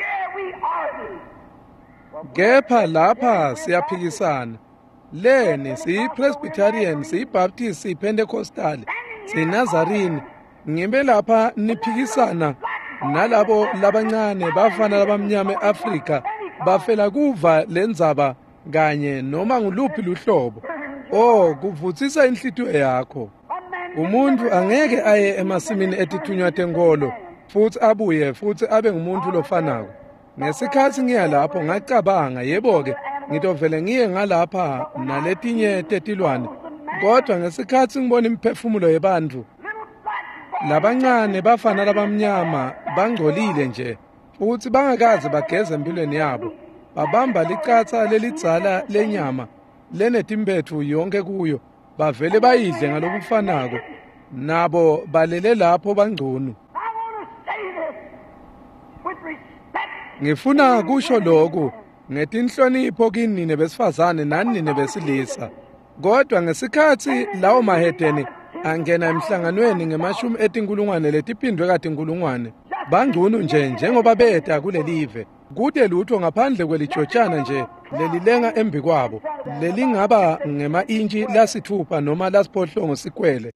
Kepha lapha siyaphikisana. Leni siyi-Presbyterian, siyi-Baptist, siyi-Pentecostal, siyi-Nazarene. Ngibe lapha niphikisana nalabo labancane bafana labamnyama eAfrika bafela kuva lendzaba kanye noma nguluphi luhlobo. Oh, kuvutsisa inhlitiyo yakho. Umuntu angeke aye emasimini etithunywa tenkolo futhi abuye futhi abe ngumuntu lofanako. Ngesikhathi ngiya lapho ngacabanga, yebo ke ngitovele ngiye ngalapha naletinye tetilwane, kodwa ngesikhathi ngibona imphefumulo yebantu labancane bafana labamnyama bangcolile nje futhi bangakaze bageze empilweni yabo, babamba licatha lelidzala lenyama lenetimbethu yonke kuyo, bavele bayidle ngalokufanako, nabo balele lapho bangcono. Ngifuna kusho lokhu ngetinhlonipho kini nebesifazane nani nebesilisa, kodwa ngesikhathi lawo mahedeni angena emhlanganweni ngemashumi etinkulungwane letiphindwe katinkulungwane, bangcono nje njengoba beta kulelive. Kude lutho ngaphandle kwelijotshana nje lelilenga embi kwabo, lelingaba ngema-inchi lasithupha noma lasiphohlongo sikwele.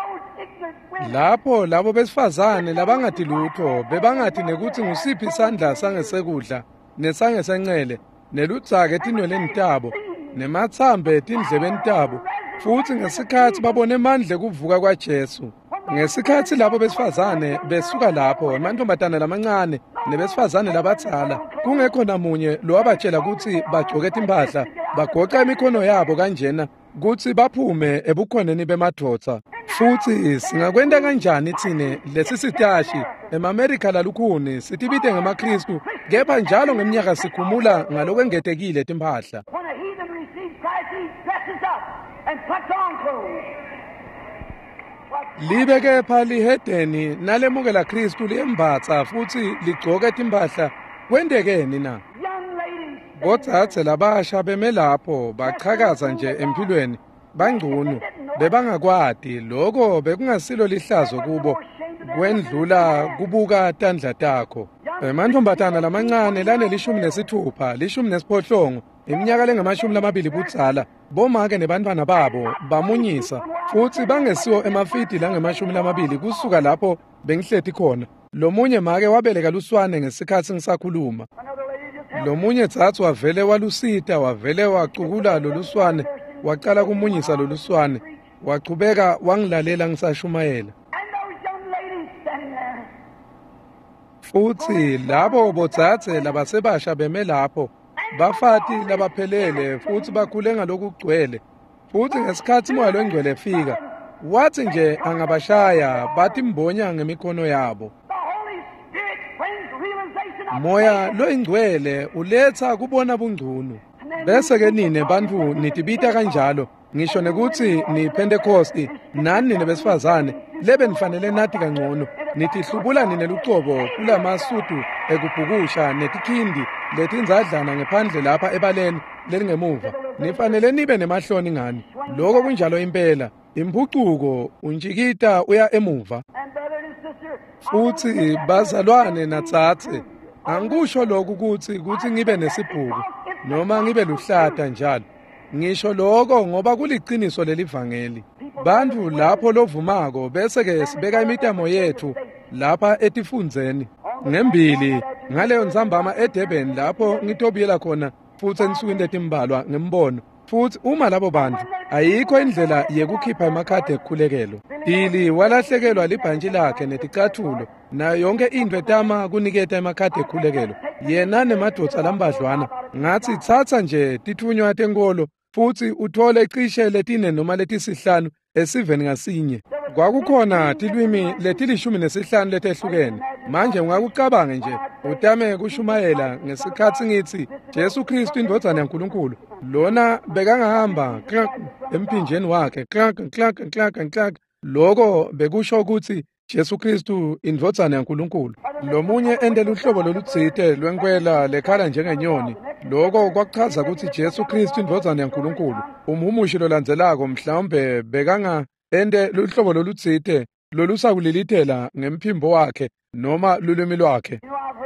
Lapho labo besifazane labangathi lutho, bebangathi nekuthi ngusiphi isandla sangesekudla nesangesencele, neludzaka etinweleni tabo, nemathambe etindlebeni tabo, futhi ngesikhathi babone amandla kuvuka kwaJesu. Ngesikhathi labo besifazane besuka lapho, amantombazane lamancane nebesifazane labadzala, kungekho namunye lowabatshela ukuthi bagcoke impahla, bagoqa imikhono yabo kanjena kuthi baphume ebukhoneni bemadvodza. Futhi singakwenta kanjani thine lesi sitashi ema-America lalukhuni sitibite ngamaKristu, kepha njalo ngeminyaka sikhumula ngalokwengetekile timphahla. Libe kepha lihedeni nalemukela Kristu liyembatsa futhi ligcoke timphahla, kwendekeni na? Bodzadze labasha beme lapho bachakaza nje empilweni, bangcono, bebangakwati, lokho bekungasilo lihlazo kubo, kwendlula kubuka tandla takho. Emantombazana lamancane lanelishumi nesithupha, lishumi nesiphohlongo, iminyaka lengamashumi lamabili budzala, bomake nebantwana babo bamunyisa, futhi bangesiwo emafidi langemashumi lamabili kusuka lapho bengihleti khona. Lomunye make wabeleka luswane ngesikhathi ngisakhuluma. lo munye Dzatsi wavele walusita, wavele wacukula loluswane, waqala kumunyisa loluswane, waqhubeka wangilalela ngisashumayela. Futhi labo bodzadze labasebasha beme lapho bafati labaphelele futhi bakhule ngalokugcwele. Futhi ngesikhathi moya longcwele efika wathi nje angabashaya bathi mbonya ngemikhono yabo. Moya lo ingcwele uletha kubona bungcunu. Bese ke nine bantfu nitibita kanjalo ngisho nekuthi ni Pentecost nani nebesifazane lebe nifanele nathi kangcono nithi hlubula nine lucobo kulamasudu ekubhukusha netikhindi letinzadlana ngephandle lapha ebaleni lelingemuva nifanele nibe nemahloni ngani. Lokho kunjalo impela imphucuko unjikita uya emuva. Futhi bazalwane natsatse angikusho lokho ukuthi ukuthi ngibe nesibhuku noma ngibe luhlata njalo. Ngisho lokho ngoba kuliqiniso lelivangeli. Bantu lapho lovumako bese ke sibeka imitamo yethu lapha etifundzeni. Ngembili ngaleyo nzambama eDurban lapho ngitobiyela khona futhi ensukwini letimbalwa ngembono. Futhi uma labo bantu ayikho indlela yekukhipha emakhadi ekukhulekelo. Dili walahlekelwa libhantshi lakhe neticathulo na yonke into etama kuniketa emakhadi ekukhulekelo. Yena nemadvodza lambadlwana ngathi thatha nje tithunywa tenkolo futhi uthole cishe letine noma letisihlanu esiveni ngasinye. Kwakukhona tilwimi letilishumi nesihlanu letehlukene. Manje ungakucabange nje utame kushumayela ngesikhathi ngithi Jesu Kristu indvodzana yaNkulunkulu. Lona bekangahamba clank empinjeni wakhe clank clank clank clank. Lokho bekusho ukuthi Jesu Kristu indvodzana yaNkulunkulu. Lo munye endela uhlobo lolutsite lwenkwela lekhala njengenyoni. Lokho kwakuchaza ukuthi Jesu Kristu indvodzana yaNkulunkulu. Umhumushi lolandzelako mhlawumbe bekanga ende luhlobo lolutsite lolusakulilithela ngemphimbo wakhe noma lulwimi lwakhe.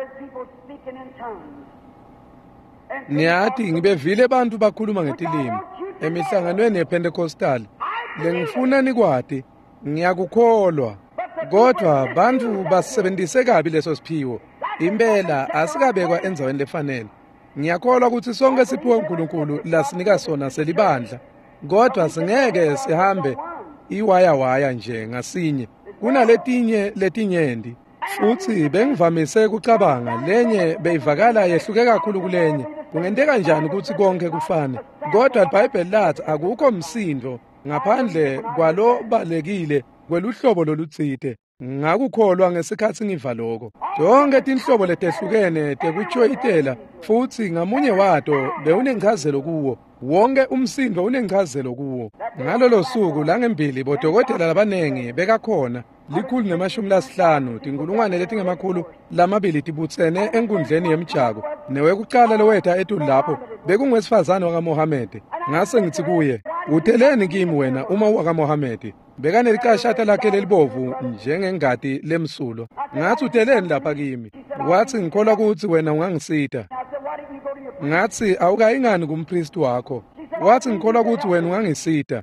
Niyathi ngibevile abantu bakhuluma ngetilimi emihlanganweni yePentecostal. Lengifuna nikwati ngiyakukholwa kodwa bantu basebenzise kabi leso siphiwo. Impela asikabekwa enzaweni lefanele. Ngiyakholwa ukuthi sonke siphiwe uNkulunkulu lasinika sona selibandla kodwa singeke sihambe iwaya waya nje ngasinye. Kunaletinye letinyendi futhi bengivamise kucabanga lenye beyivakala yehluke kakhulu kulenye. Kungenteka njani ukuthi konke kufane? Kodwa iBhayibheli lathi akukho msindo ngaphandle kwalo balekile kweluhlobo lolutsite. Ngakukholwa ngesikhathi ngiva lokho. Zonke tinhlobo letehlukene tekuchoyitela futhi ngamunye wato bewunenchazelo kuwo. Wonke umsindo unenchazelo kuwo. Ngalolo suku langembili bodokotela labanengi bekakhona likhulu nemashumi lasihlanu tinkulungwane letingemakhulu lamabili tibutsene enkundleni yemjako. Newekucala lowetha etulu lapho bekungwesifazane wakaMohammed. Ngase ngithi kuye utheleni kimi wena uma wakaMohammed. Bekanelicashata lakhe lelibovu njengengadi lemsulo. Ngathi utheleni lapha kimi. Wathi ngikholwa ukuthi wena ungangisita. Ngathi awukayingani kumpriest wakho. Wathi ngikholwa ukuthi wena ungangisita.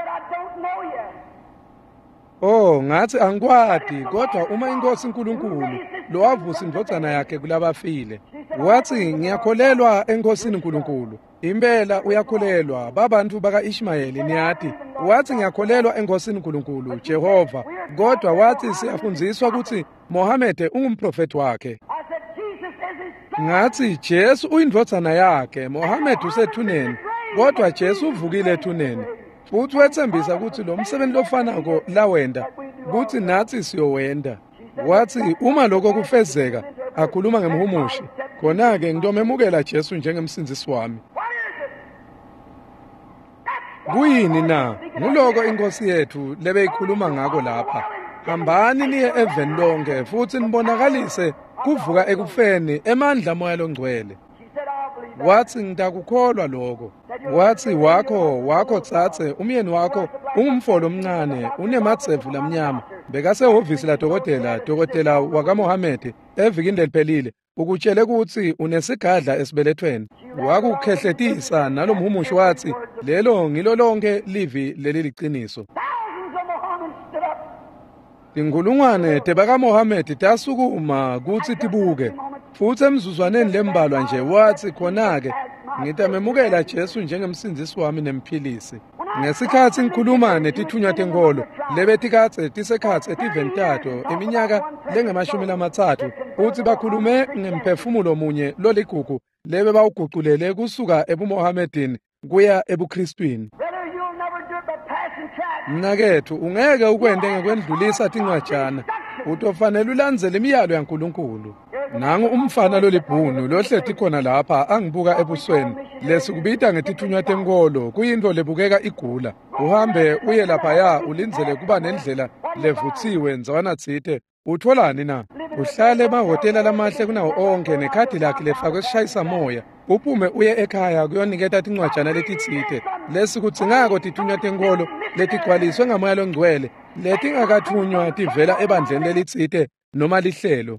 Oh ngathi angikwadi kodwa uma inkosi uNkulunkulu lo wavusa indvodzana yakhe kulabafile. Wathi ngiyakholelwa enkosini uNkulunkulu. Impela uyakholelwa babantu bakaIshmayeli niyathi. Wathi ngiyakholelwa enkosini uNkulunkulu Jehova kodwa wathi siyafundziswa ukuthi Mohammed ungumprofeti wakhe. Ngathi Jesu uyindvodzana yakhe, Mohammed usethuneni kodwa Jesu uvukile ethuneni. Futhi wethembisa ukuthi lo msebenzi lofanako lawenda ukuthi nathi siyowenda. Wathi uma lokho kufezeka akhuluma ngemhumushi khona ke ngitomemukela Jesu njengemsindisi wami. Kuyini na nguloko inkosi yethu lebeyikhuluma ngako lapha. Hambani niye eveni lonke futhi nibonakalise kuvuka ekufeni emandla moya longcwele. Wathi ngidakukholwa lokho. Wathi wakho wakho Tsatse umyeni wakho ungumfolo omncane unematsevu lamnyama. Bekasehhovisi la dokotela dokotela wakaMohammed evikini leliphelile ukutshele ukuthi unesigadla esibelethweni. Wakukhehletisa nalomhumushi wathi lelo ngilo lonke livi leli liqiniso. Tinkulungwane tebakaMohammed tasukuma kuthi tibuke. futhi emzuzwaneni lembalwa nje wathi khona-ke ngitamemukela Jesu njengemsindisi wami nemphilisi. Ngesikhathi ngikhuluma netithunywa tenkolo lebetikatse tisekhatsi etiventathu iminyaka lengemashumi lamathathu futhi bakhulume ngemphefumulo munye loligugu lebe bawuguqulele kusuka ebuMohammedini kuya ebuKristwini. Mnakethu ungeke ukwende ngekwendlulisa tincwajana utofanele ulandzele imiyalo yaNkulunkulu. Nangu umfana lolibhunu lohleti khona lapha angibuka ebusweni lesikubita ngetithunywa tenkolo kuyinto lebukeka igula. Uhambe uye laphaya ulindzele kuba nendlela levuthiwe ndzwana tsite. Utholani na? Uhlale emahhotela lamahle kunawo onke nekhadi lakhe lefakwe esishayisa moya. Uphume uye ekhaya kuyoniketa tincwajana letitsite lesikudzingako tithunywa tenkolo letigcwaliswe ngamoya longcwele letingakathunywa tivela ebandleni lelitsite noma lihlelo,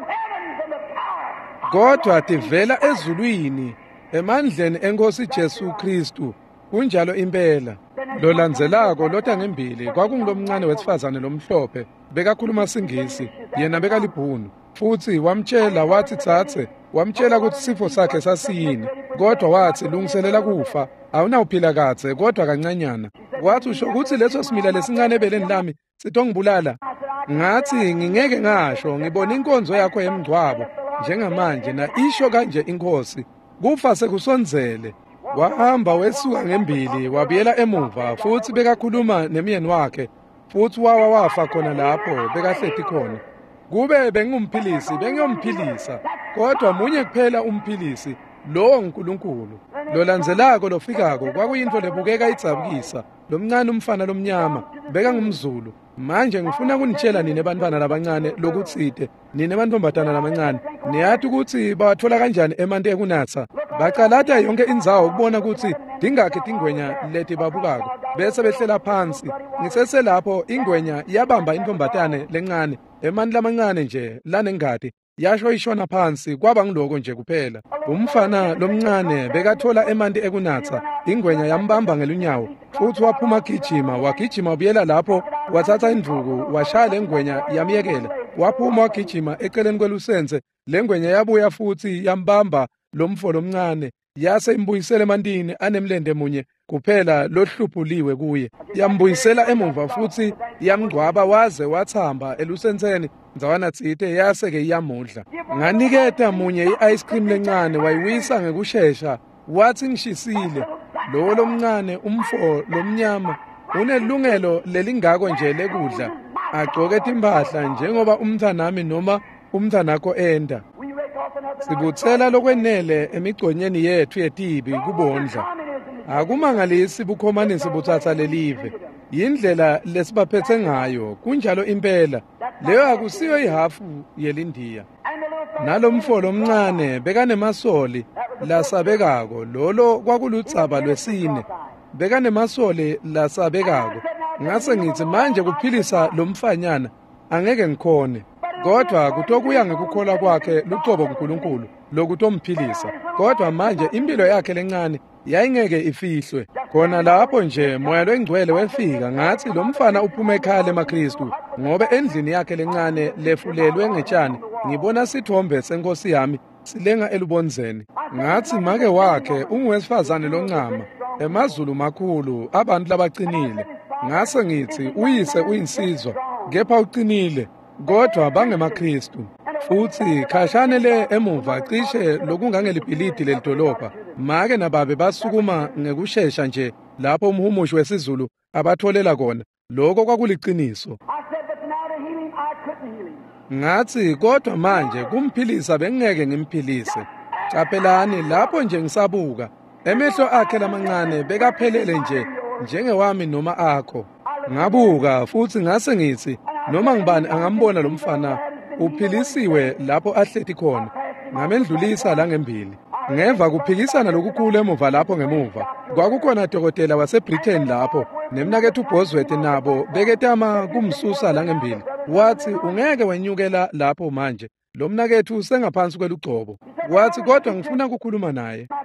kodwa tivela ezulwini emandleni eNkosi Jesu Kristu. Kunjalo impela. Lolandzelako lota ngembili kwakungilomncane wesifazane lomhlophe bekakhuluma Singisi yena bekalibhunu futhi wamtshela wathi tsatse wamtshela ukuthi sifo sakhe sasiyini kodwa wathi lungiselela kufa awunawuphila katse kodwa kancanyana. Wathi usho ukuthi leso simila lesincane ebeleni lami sitongibulala. Ngathi ngingeke ngasho ngibona inkonzo yakho yemngcwabo njengamanje na isho kanje inkosi kufa sekusonzele. Wahamba wesuka ngembili wabuyela emuva futhi bekakhuluma nemyeni wakhe futhi wawa wafa khona lapho bekahleti khona. Kube bengumphilisi bengiyomphilisa kodwa munye kuphela umphilisi lo nguNkulunkulu. Lolandzelako lofikako kwakuyinto lebukeka idzabukisa. Lomncane umfana lomnyama beka ngumZulu. Manje ngifuna kunitshela nini abantwana labancane lokutsite nini abantombatana lamancane niyathi ukuthi bawathola kanjani emanti ekunatsa. Baqalata yonke indzawo ukubona ukuthi dingakhe tingwenya leti babukako bese behlela phansi. Ngisese lapho ingwenya yabamba intombatane lencane emanti lamancane nje lanengadi yasho ishona phansi kwaba ngiloko nje kuphela. Umfana lomncane bekathola emanti ekunatsa ingwenya yambamba ngelunyawo futhi waphuma gijima wagijima ubuyela lapho wathatha induku washaya lengwenya yamyekela. Waphuma wagijima eceleni kwelusense lengwenya yabuya futhi yambamba lomfo lomncane yase imbuyisela emantini anemlende munye kuphela lohluphuliwe kuye. Yambuyisela emuva futhi yamngcwaba waze wathamba elusenseni ndzwana tsite yase ke iyamudla. Nganiketa munye i-ice cream lencane wayiwisa ngekushesha wathi ngishisile. Lo lomncane umfo lomnyama unelungelo lelingako nje lekudla agcoke timphahla njengoba umnthanami noma umnthanakho enda. Sibutsela lokwenele emigconyeni yethu yetibi kubondla. Akumangalisi bukhomanisi buthatha lelive. Yindlela lesibaphethe ngayo kunjalo impela. Leyo akusiyo ihafu yelindiya. Nalomfo lomncane bekanemasoli lasabekako lolo kwakulutsaba lwesine. Bekanemasoli lasabekako. Ngase ngithi manje kuphilisa lomfanyana angeke ngikhone. Kodwa kutokuya ngekukholwa kwakhe lucobo kuNkulunkulu lokutomphilisa. Kodwa manje impilo yakhe lencane yayingeke ifihlwe. Khona lapho nje moya lwengcwele wefika ngathi lo mfana uphume ekhaya lemakristu ngoba endlini yakhe lencane lefulelwe ngetshani ngibona sithombe senkosi yami silenga elubonzeni. Ngathi make wakhe ungowesifazane loncama emazulu makhulu abantu labacinile. Ngase ngithi uyise uyinsizwa kepha uqinile kodwa bangemakristu. Futhi khashane le emuva cishe lokungangelibhilidi lelidolobha make nababe basukuma ngekushesha nje lapho umhumushi wesizulu abatholela khona. Lokho kwakuliqiniso. Ngathi kodwa manje kumphilisa bengeke ngimphilise. Capelani lapho nje ngisabuka emehlo akhe lamancane bekaphelele nje njengewami noma akho. Ngabuka futhi ngase ngithi noma ngibani angambona lo mfana uphilisiwe lapho ahleti khona. Ngamendlulisa la ngembili. Ngeva kuphikisana lokukhulu emuva lapho ngemuva. Kwakukhona dokotela waseBritain lapho nemnakethu uBosworth nabo beketama kumsusa la ngembili. Wathi ungeke wenyukela lapho manje. Lo mnakethu usengaphansi kwelugcobo. Wathi kodwa ngifuna ukukhuluma naye.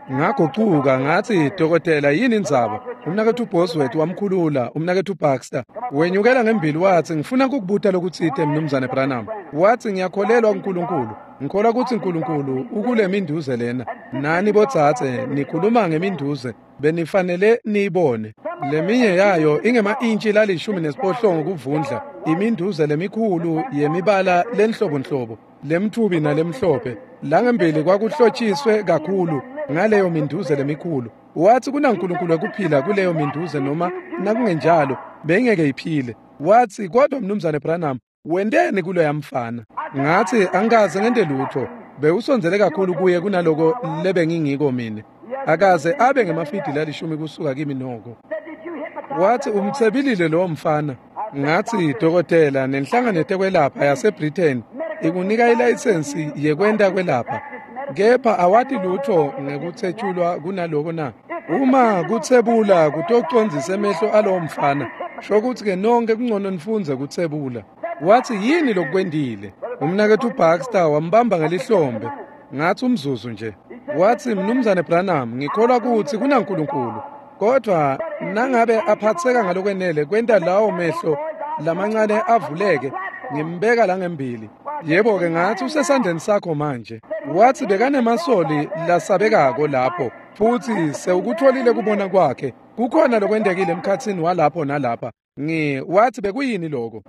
Ngaguquka ngathi dokotela yini indzaba? Umnakethu Bosworth wamkhulula, umnakethu Baxter wenyukela ngembili wathi ngifuna ukukubuta lokutsite mnumzane Branham. Wathi ngiyakholelwa kuNkulunkulu. Ngikholwa ukuthi uNkulunkulu ukule minduze lena. Nani botsatse nikhuluma ngeminduze benifanele niyibone. Leminye yayo ingema intshi lalishumi nesiphohlongo kuvundla. Iminduze lemikhulu yemibala lenhlobonhlobo, lemthubi nalemhlophe. Langembili kwakuhlotshiswe kakhulu ngaleyo minduze lemikhulu. Wathi kunaNkulunkulu ekuphila kuleyo minduze noma nakungenjalo bengeke iphile. Wathi kodwa mnumzane Branham wendeni kulo yamfana? Ngathi angikaze ngente lutho. Bewusonzele kakhulu kuye kunaloko lebengingiko mina. Akaze abe ngemafidi lalishumi kusuka kimi noko. Wathi umtsebilile lo mfana. Ngathi dokotela nenhlangano yekwelapha yaseBritain ikunika ilayisensi yekwenta kwelapha. Kepha awathi lutho ngekuthetshulwa kunaloko na. Uma kuthebula kutocondzisa emehlo alowo mfana, shokuthi ke nonke kungcono nifunze kuthebula. Wathi yini lokwendile? Umnakethu Baxter wambamba ngelihlombe. Ngathi umzuzu nje. Wathi mnumzane Branham ngikholwa ukuthi kunaNkulunkulu. Kodwa nangabe aphatheka ngalokwenele kwenta lawo mehlo lamancane avuleke ngimbeka la ngembili. Yebo ke ngathi usesandleni sakho manje. Wathi bekanemasoli lasabekako lapho futhi sewukutholile kubona kwakhe. Kukhona lokwendekile emkhathini walapho nalapha. Ngi wathi bekuyini lokho?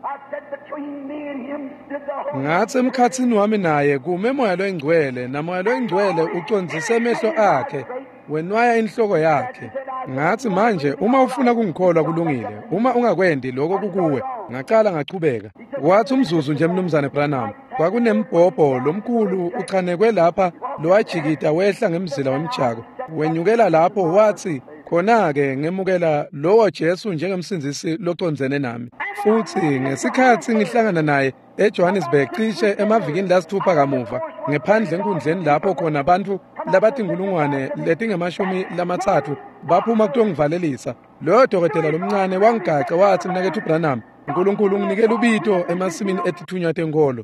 Ngathi emkhathini wami naye kume moya loengcwele namoya loengcwele ucondzise emehlo akhe wenwaya inhloko yakhe. Ngathi manje uma ufuna kungikholwa kulungile, uma ungakwendi lokho kukuwe ngaqala ngaqhubeka. Wathi umzuzu nje mnumzane Branham kwakunembhobho lomkhulu uchanekwe lapha lowajikita wehla ngemzila wemjako. Wenyukela lapho wathi khona-ke ngemukela lowo Jesu njengemsindisi locondzene nami. Futhi ngesikhathi ngihlangana naye eJohannesburg cishe emavikini lasithupha kamuva ngephandle enkundleni lapho khona abantu labathi inkulungwane letingemashumi lamathathu baphuma kutongivalelisa. Loyo dokotela lomncane wangigaca wathi mnakethu Branham uNkulunkulu unginikela ubito emasimini etithunywa tenkolo.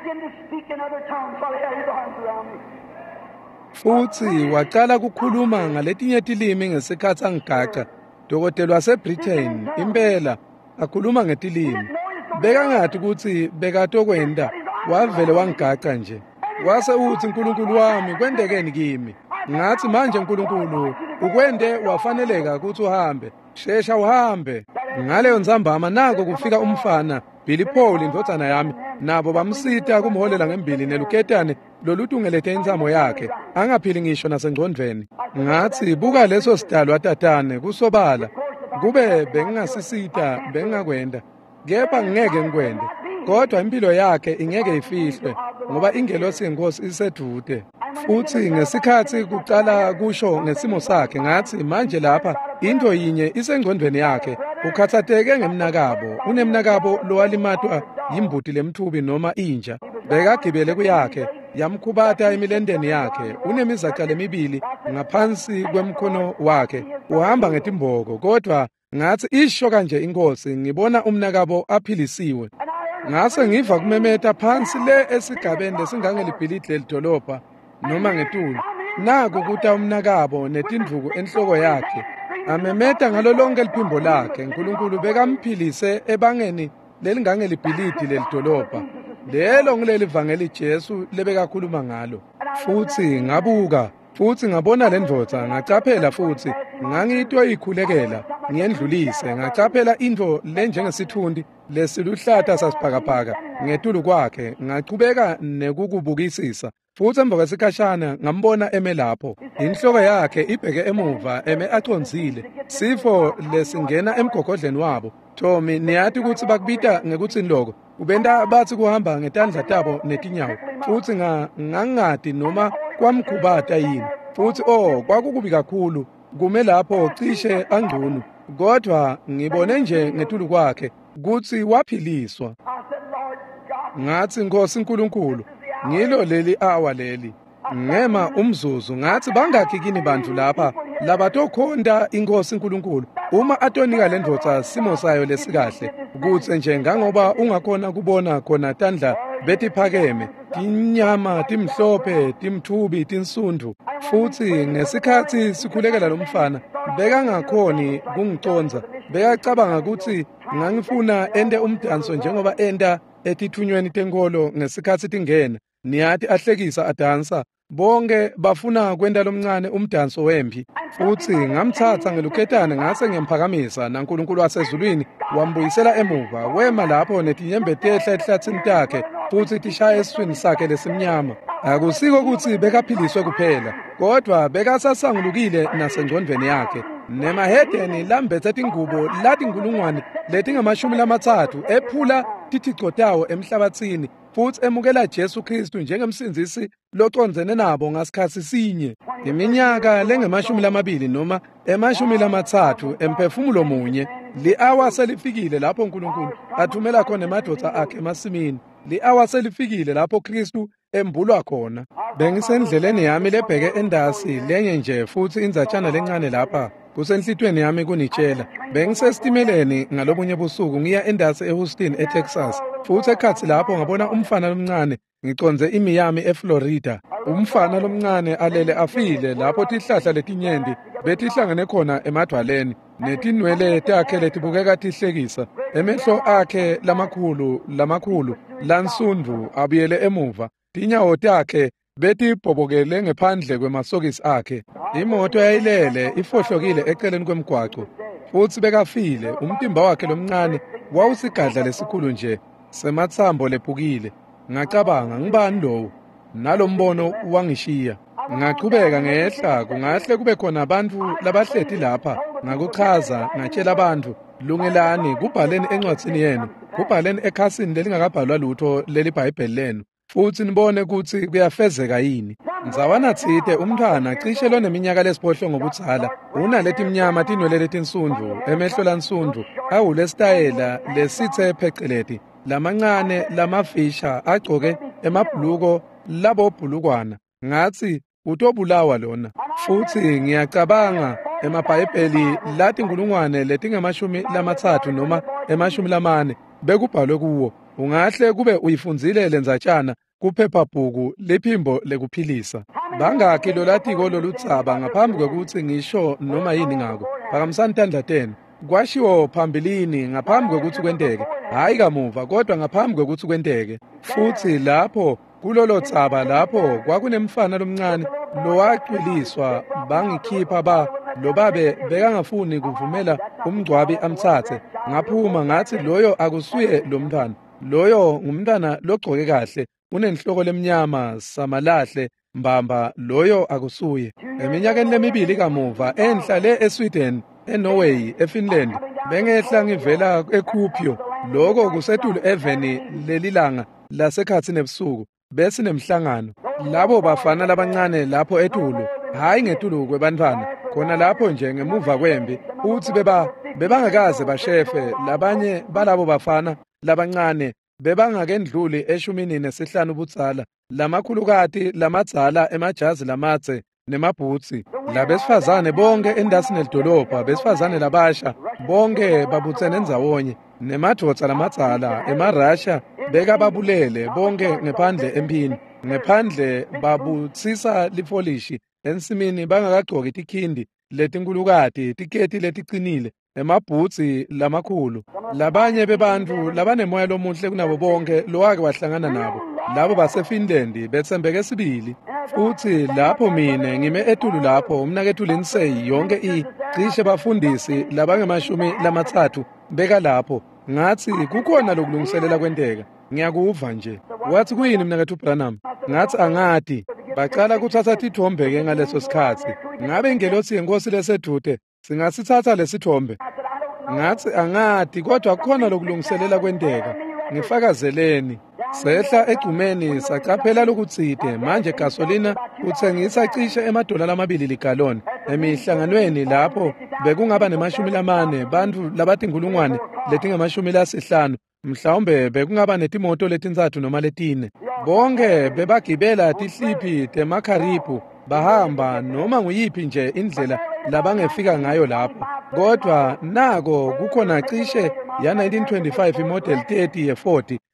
Futhi waqala kukhuluma ngaletinye tilimi ngesikhathi angigaca. Dokotela waseBritain impela akhuluma ngetilimi. Bekangathi ukuthi bekatokwenda wavele wangigaca nje. Wase uthi uNkulunkulu wami kwendekeni kimi. Ngathi manje uNkulunkulu ukwende wafaneleka ukuthi uhambe. Shesha uhambe. Ngaleyo nzambama nako kufika umfana Billy Paul indodana yami nabo bamsita kumholela ngembili neluketane lolutungelethe insamo yakhe angaphili ngisho nasengcondweni. Ngathi buka leso sidalwa tatane kusobala kube bengingasisita bengingakwenda kepha ngeke ngikwende kodwa impilo yakhe ingeke ifihlwe ngoba ingelosi yenkosi isedude. Futhi ngesikhathi kuqala kusho ngesimo sakhe ngathi manje lapha into yinye isengcondweni yakhe ukhathatheke ngemnakabo unemnakabo lowalimatwa yimbuti lemthubi noma inja bekagibele kuyakhe yamkhubata emilendeni yakhe unemizaca lemibili ngaphansi kwemkhono wakhe uhamba ngetimboko kodwa ngathi isho kanje inkosi ngibona umnakabo aphilisiwe. Ngase ngiva kumemeta phansi le esigabeni lesingangelibhilidle lidolobha noma ngetulu naku kuta umnakabo netindvuku enhloko yakhe amemeta ngalo lonke liphimbo lakhe. uNkulunkulu bekamphilise ebangeni lelingangelibhilidi lelidolobha lelo ngileli vangeli Jesu lebekakhuluma ngalo. Futhi ngabuka futhi ngabona lendvodza ngacaphela futhi ngangitwa ikhulekela ngiyendlulise ngacaphela into lenjengesithundi lesiluhlata sasibhakabhaka ngetulu kwakhe ngaqhubeka nekukubukisisa. Futhi emva kwesikhashana ngambona eme lapho inhloko yakhe ibheke emuva eme aconzile sifo lesingena emgogodleni wabo. Thomi niyathi ukuthi bakubita ngekuthi lokho ubenta bathi kuhamba ngetandla tabo netinyawo futhi ngangingadi noma kwamkhubata yini futhi oh kwakukubi kakhulu kume lapho cishe angcono kodwa ngibone nje ngetulu kwakhe kuthi waphiliswa. Ngathi Nkosi uNkulunkulu ngilo leli awa leli ngema umzuzu ngathi bangakhi kini bantu lapha labatokhonda inkosi uNkulunkulu uma atonika lendvodza simo sayo lesikahle ukuthi nje ngangoba ungakhona kubona khona tandla betiphakeme tinyama, timhlophe, timthubi, tinsundu. Futhi ngesikhathi sikhulekela lo mfana bekangakhoni kungiconza, bekacabanga ukuthi ngangifuna ende umdanso njengoba enda etithunyweni tenkolo ngesikhathi tingena, niyathi ahlekisa adansa. Bonke bafuna kwenda lomncane umdanso wempi. Futhi ngamthatha ngelukhetane ngase ngemphakamisa naNkulunkulu wasezulwini wambuyisela emuva, wema lapho netinyembe tehla ehlathini takhe futhi tishaya esiswini sakhe lesimnyama. Akusiko ukuthi bekaphiliswe kuphela, kodwa bekasasangulukile nasengqondweni yakhe. Nemahedeni lambethe tingubo latinkulungwane letingamashumi lamathathu ephula tithixotawo emhlabathini futhi emukela Jesu Kristu njengemsindisi locondzene nabo ngasikhathi sinye. Iminyaka lengemashumi lamabili noma emashumi lamathathu emphefumulo munye, li-hour selifikile lapho uNkulunkulu athumela khona emadoda akhe emasimini. Li-hour selifikile lapho Kristu embulwa khona. Bengisendleleni yami lebheke endasi lenye nje futhi inzatshana lencane lapha kusenhlitweni yami kunitshela. Bengisesitimeleni ngalobunye busuku ngiya endasi eHouston eTexas. Futhi ekhathi lapho ngabona umfana lomncane ngiconze imi yami eFlorida. Umfana lomncane alele afile lapho tihlahla letinyendi betihlangene khona emadwaleni, netinwele takhe letibukeka tihlekisa. Emehlo akhe lamakhulu lamakhulu lansundu abuyele emuva, tinyawo takhe betibhobokele ngephandle kwemasokisi akhe. Imoto yayilele ifohlokile eceleni kwemgwaqo futhi bekafile. Umtimba wakhe lomncane wawusigadla lesikhulu nje semathambo lephukile. Ngacabanga, ngibani lowo? Nalombono wangishiya. Ngaqhubeka ngehla, kungahle kube khona abantu labahleti lapha. Ngakuchaza, ngatshela abantu, lungelani, kubhaleni encwadzini yenu, kubhaleni ekhasini lelingakabhalwa lutho leli Bhayibheli lenu, futhi nibone ukuthi kuyafezeka yini. Nzawana Thite, umntwana cishe loneminyaka lesiphohlongo ngobudzala, unaleti mnyama tinwele letinsundu, emehlo lansundu, awulesitayela lesithe pheceleti, lamancane lamafisha agcoke emabhuluko labobhulukwana. Ngathi utobulawa lona. Futhi ngiyacabanga emabhayibheli lati nkulungwane letingamashumi lamathathu noma emashumi lamane bekubhalwe kuwo. Ungahle kube uyifunzile lenzatshana kuphephabhuku lephimbo lekuphilisa. Bangakhi lolatiko lolutsaba ngaphambi kwekuthi ngisho noma yini ngako. Phakamsantandateni. Kwashiwo phambilini ngaphambi kwekuthi kwenteke, hayi kamuva kodwa ngaphambi kwekuthi kwenteke. Futhi lapho kulolo tsaba lapho kwakunemfana lomncane lowaqwiliswa, bangikhipha ba lobabe bekangafuni kuvumela umngcwabi amthathe. Ngaphuma ngathi loyo akusuye lo mntwana, loyo ngumntwana logcoke kahle, unenhloko lemnyama samalahle mbamba, loyo akusuye. Eminyakeni lemibili kamuva enhlale eSweden, eNorway, eFinland, bengehla ngivela eKuopio. Lokho kusetulo eveni lelilanga lasekhathini ebusuku bese nemhlangano. Labo bafana labancane lapho etulo, hayi ngetulo kwebantwana, khona lapho nje ngemuva kwembi, uthi beba bebangakaze bashefe. Labanye balabo bafana labancane bebangakendluli eshumini nesihlanu ubudzala, lamakhulukati lamadzala emajazi lamadze nemabhutsi. Labesifazane bonke endasini elidolobha, besifazane labasha bonke babutsene ndzawonye, nemadvodza lamadzala emarasha bekababulele bonke ngephandle empini. Ngephandle babutsisa lifolishi ensimini, bangakagcoki tikhindi letinkulukati, tiketi leticinile, emabhutsi lamakhulu. Labanye bebantfu labanemoya lomuhle kunabo bonke lowake wahlangana nabo, labo baseFinland betsembeke sibili. Futhi lapho mina ngime etulu lapho, umnaketulu Seyi yonke i cishe bafundisi labangemashumi lamathathu beka lapho. Ngathi kukhona lokulungiselela kwenteka, ngiyakuva nje. Wathi kuyini mnakethu Branham? Ngathi angadi. Baqala kuthatha tithombe ke ngaleso sikhathi. Ngabe ingelosi yenkosi lesedude singasithatha lesithombe? Ngathi angadi, kodwa kukhona lokulungiselela kwenteka, ngifakazeleni. Sehla egcumeni sacaphela lokutsite, manje gasolina uthengisa cishe emadola lamabili ligaloni. Emihlanganweni lapho bekungaba nemashumi lamane bantu labati inkulungwane letingamashumi lasihlanu, mhlawumbe bekungaba netimoto letintsathu noma letine. Bonke bebagibela tihliphi temakhariphu, bahamba noma nguyiphi nje indlela labangefika ngayo lapho. Kodwa nako kukhona cishe ya nineteen twenty-five imodel thirty ye forty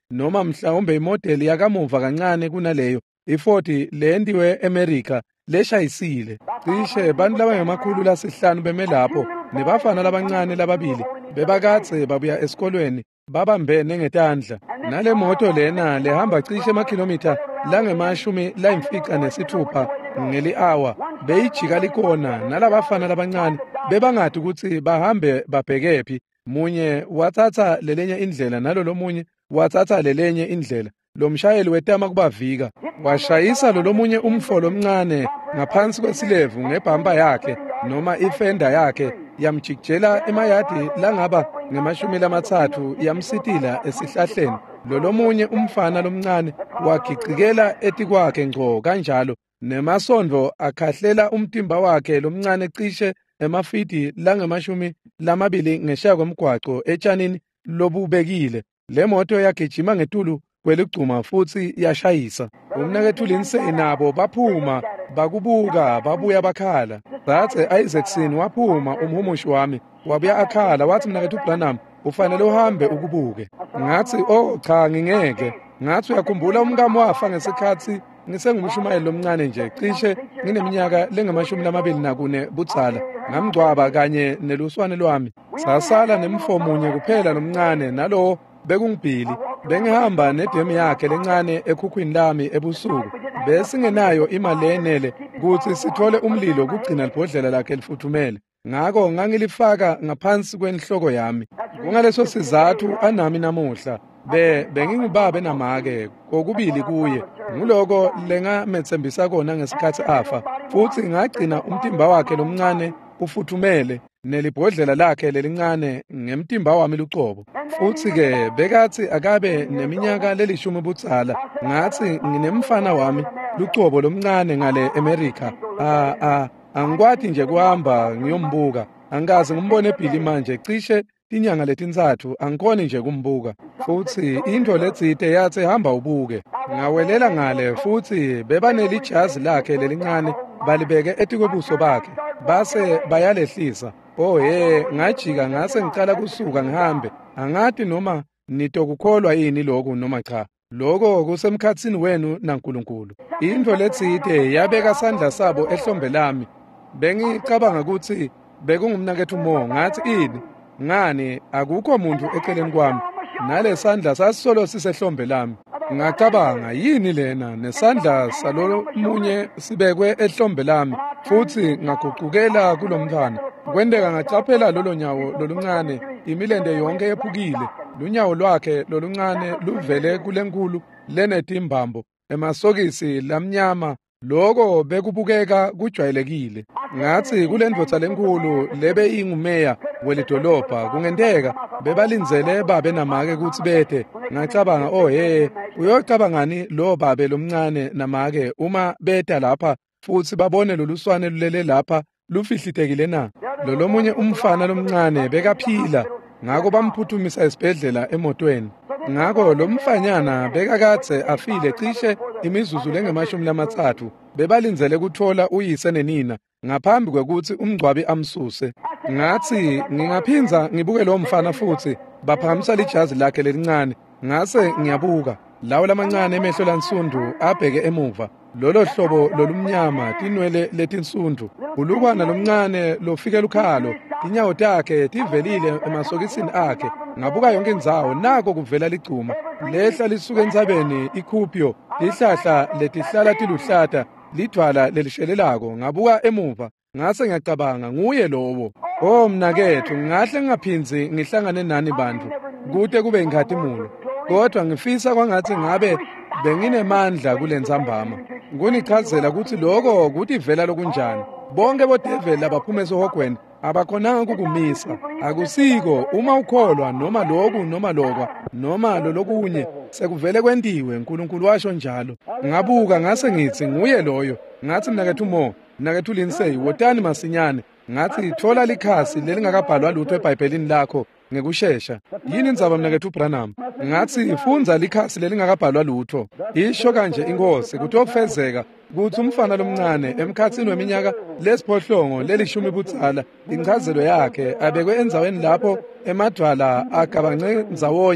noma mhlawumbe imodeli yakamuva kancane kunaleyo iFord leyendiwe eAmerica leshayisile. Cishe bantu labangemakhulu lasihlanu beme lapho nebafana labancane lababili bebakatse babuya esikolweni babambene ngetandla. Nale moto lena lehamba cishe amakhilomitha langemashumi layimfica nesithupha ngeli hour beyijika likona nalabafana labancane bebangadi ukuthi bahambe babhekephi. Munye wathatha lelenye indlela nalo lomunye wathatha lelenye indlela. Lo mshayeli wetama kubavika washayisa lo lomunye umfolo omncane ngaphansi kwesilevu ngebhampa yakhe noma ifenda yakhe yamjikjela emayadi langaba ngemashumi lamathathu yamsitila esihlahleni. Lo lomunye umfana lomncane wagicikela eti kwakhe ngco kanjalo nemasondo akhahlela umtimba wakhe lomncane cishe emafidi langemashumi lamabili ngesha komgwaqo etshanini lobubekile. Le moto yagijima ngetulu kweligcuma futhi yashayisa. Umnakethu Lindsay nabo baphuma bakubuka babuya bakhala. Thathe Isaacson waphuma umhumushi wami wabuya akhala wathi mnakethu Branham ufanele uhambe ukubuke. Ngathi oh cha ngingeke. Ngathi uyakhumbula umkami wafa ngesikhathi ngisengumshumayeli lomncane nje cishe ngineminyaka lengamashumi lamabili nakune budzala. Ngamgcwaba kanye neluswane lwami. Sasala nemfomunye kuphela nomncane nalo bekungibhili. Bengihamba nedemi yakhe lencane ekhukhwini lami ebusuku. Besingenayo imali enele ukuthi sithole umlilo kugcina libhodlela lakhe lifuthumele. Ngakho ngangilifaka ngaphansi kwenhloko yami. Kungaleso sizathu anami namuhla be bengingibabe namake kokubili kuye. Nguloko lengamethembisa kona ngesikhathi afa futhi ngagcina umtimba wakhe lomncane ufuthumele nelibhodlela lakhe lelincane ngemtimba wami luqobo. Futhi ke bekathi akabe neminyaka lelishumi budzala ngathi nginemfana wami luqobo lomncane ngale America. Ah ah angikwati nje kuhamba ngiyombuka. Angazi ngimbone eBhili manje cishe inyanga letinzathu angikhoni nje kumbuka. Futhi into letsite yathi hamba ubuke. Ngawelela ngale futhi bebanelijazi lakhe lelincane balibeke etikwebuso bakhe base bayalehlisa. Oh ye ngajika ngase ngicala kusuka ngihambe. Angati noma nitokukholwa yini lokho noma cha. Lokho kusemkhatsini wenu naNkulunkulu. Into letsite yabeka sandla sabo ehlombe lami. Bengicabanga ukuthi bekungumnakethu Mo ngathi ini ngani akukho muntu eceleni kwami nale sandla sasisolo sisehlombe lami. Ngacabanga yini lena nesandla salolo munye sibekwe ehlombe lami futhi ngaguqukela kulomntwana. Kwendeka ngacaphela lolo nyawo loluncane imilende yonke ephukile. Lunyawo lwakhe loluncane luvele kulenkulu lenetimbambo emasokisi lamnyama. Lokho bekubukeka kujwayelekile. Ngathi kulendvodza lenkulu lebe ingumeya welidolobha kungendeka bebalinzele babe namake ukuthi bethe. Ngacabanga oh hey uyocabangani lo babe lomncane namake uma beta lapha futhi babone loluswane lulele lapha lufihlithekile na. Lo lomunye umfana lomncane bekaphila ngakho bamphuthumisa esibhedlela emotweni. Ngakho lo mfanyana bekakatse afile cishe imizuzu lengemashumi lamathathu bebalinzele kuthola uyise nenina ngaphambi kwekuthi umngcwabi amsuse. Ngathi ngingaphinza ngibuke lo mfana futhi baphakamisa lijazi lakhe lelincane. Ngase ngiyabuka lawo lamancane emehlo lansundu abheke emuva. Lolo hlobo lolumnyama tinwele letinsundu. Ulukwana lomncane lofike lukhalo. Inyawo takhe tivelile emasokisini akhe. Ngabuka yonke indzawo nako kuvela ligcuma. Lehla lisuke entsabeni ikhupyo. Lihlahla letihlala tiluhlata. Lidwala lelishelelako. Ngabuka emuva. Ngase ngiyacabanga nguye lowo. Oh mnakethu ngahle ngaphinzi ngihlangane nani bantu. Kude kube ngikhathi mulo. Kodwa ngifisa kwangathi ngabe benginemandla kulenzambama. Ngunichazela ukuthi lokho ukuthi vela lokunjani. Bonke bodeveli abaphuma esohogweni abakhonanga kukumisa. Akusiko uma ukholwa noma lokhu noma lokwa noma lolokunye sekuvele kwentiwe uNkulunkulu washo njalo. Ngabuka ngase ngithi nguye loyo. Ngathi mnakethu Mo, mnakethu Lindsay wotani masinyane. Ngathi thola likhasi lelingakabhalwa lutho eBhayibhelini lakho ngekusheshsha. Yini indzaba mnakethu Branham? Ngathi ifunza likhasi lelingakabhalwa lutho. Isho kanje inkosi ukuthi okufezeka ukuthi umfana lomncane emkhatsini weminyaka lesiphohlongo lelishumi budzala incazelo yakhe abekwe enzaweni lapho emadwala agabance ndzawonye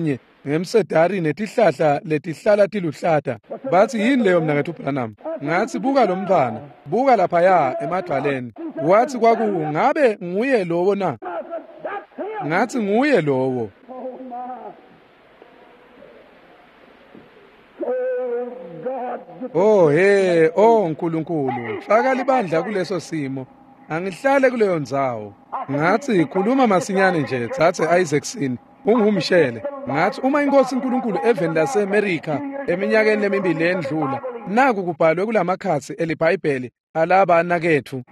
ngemsedari netihlahla letihlala tiluhlata. Bathi yini leyo mnakethu Branham? Ngathi buka lo mfana, buka laphaya emadwaleni. Wathi kwaku ngabe nguye lowo na? Ngathi nguye lowo. Oh he, oh Nkulunkulu, faka libandla kuleso simo. Angihlale kuleyo ndzawo. Ngathi khuluma masinyane nje, thathe Isaacson, ungumshele. Ngathi uma inkosi uNkulunkulu eveni laseAmerika eminyakeni emibili endlula, naku kubhalwe kulamakhathi eliBhayibheli alaba anakethu.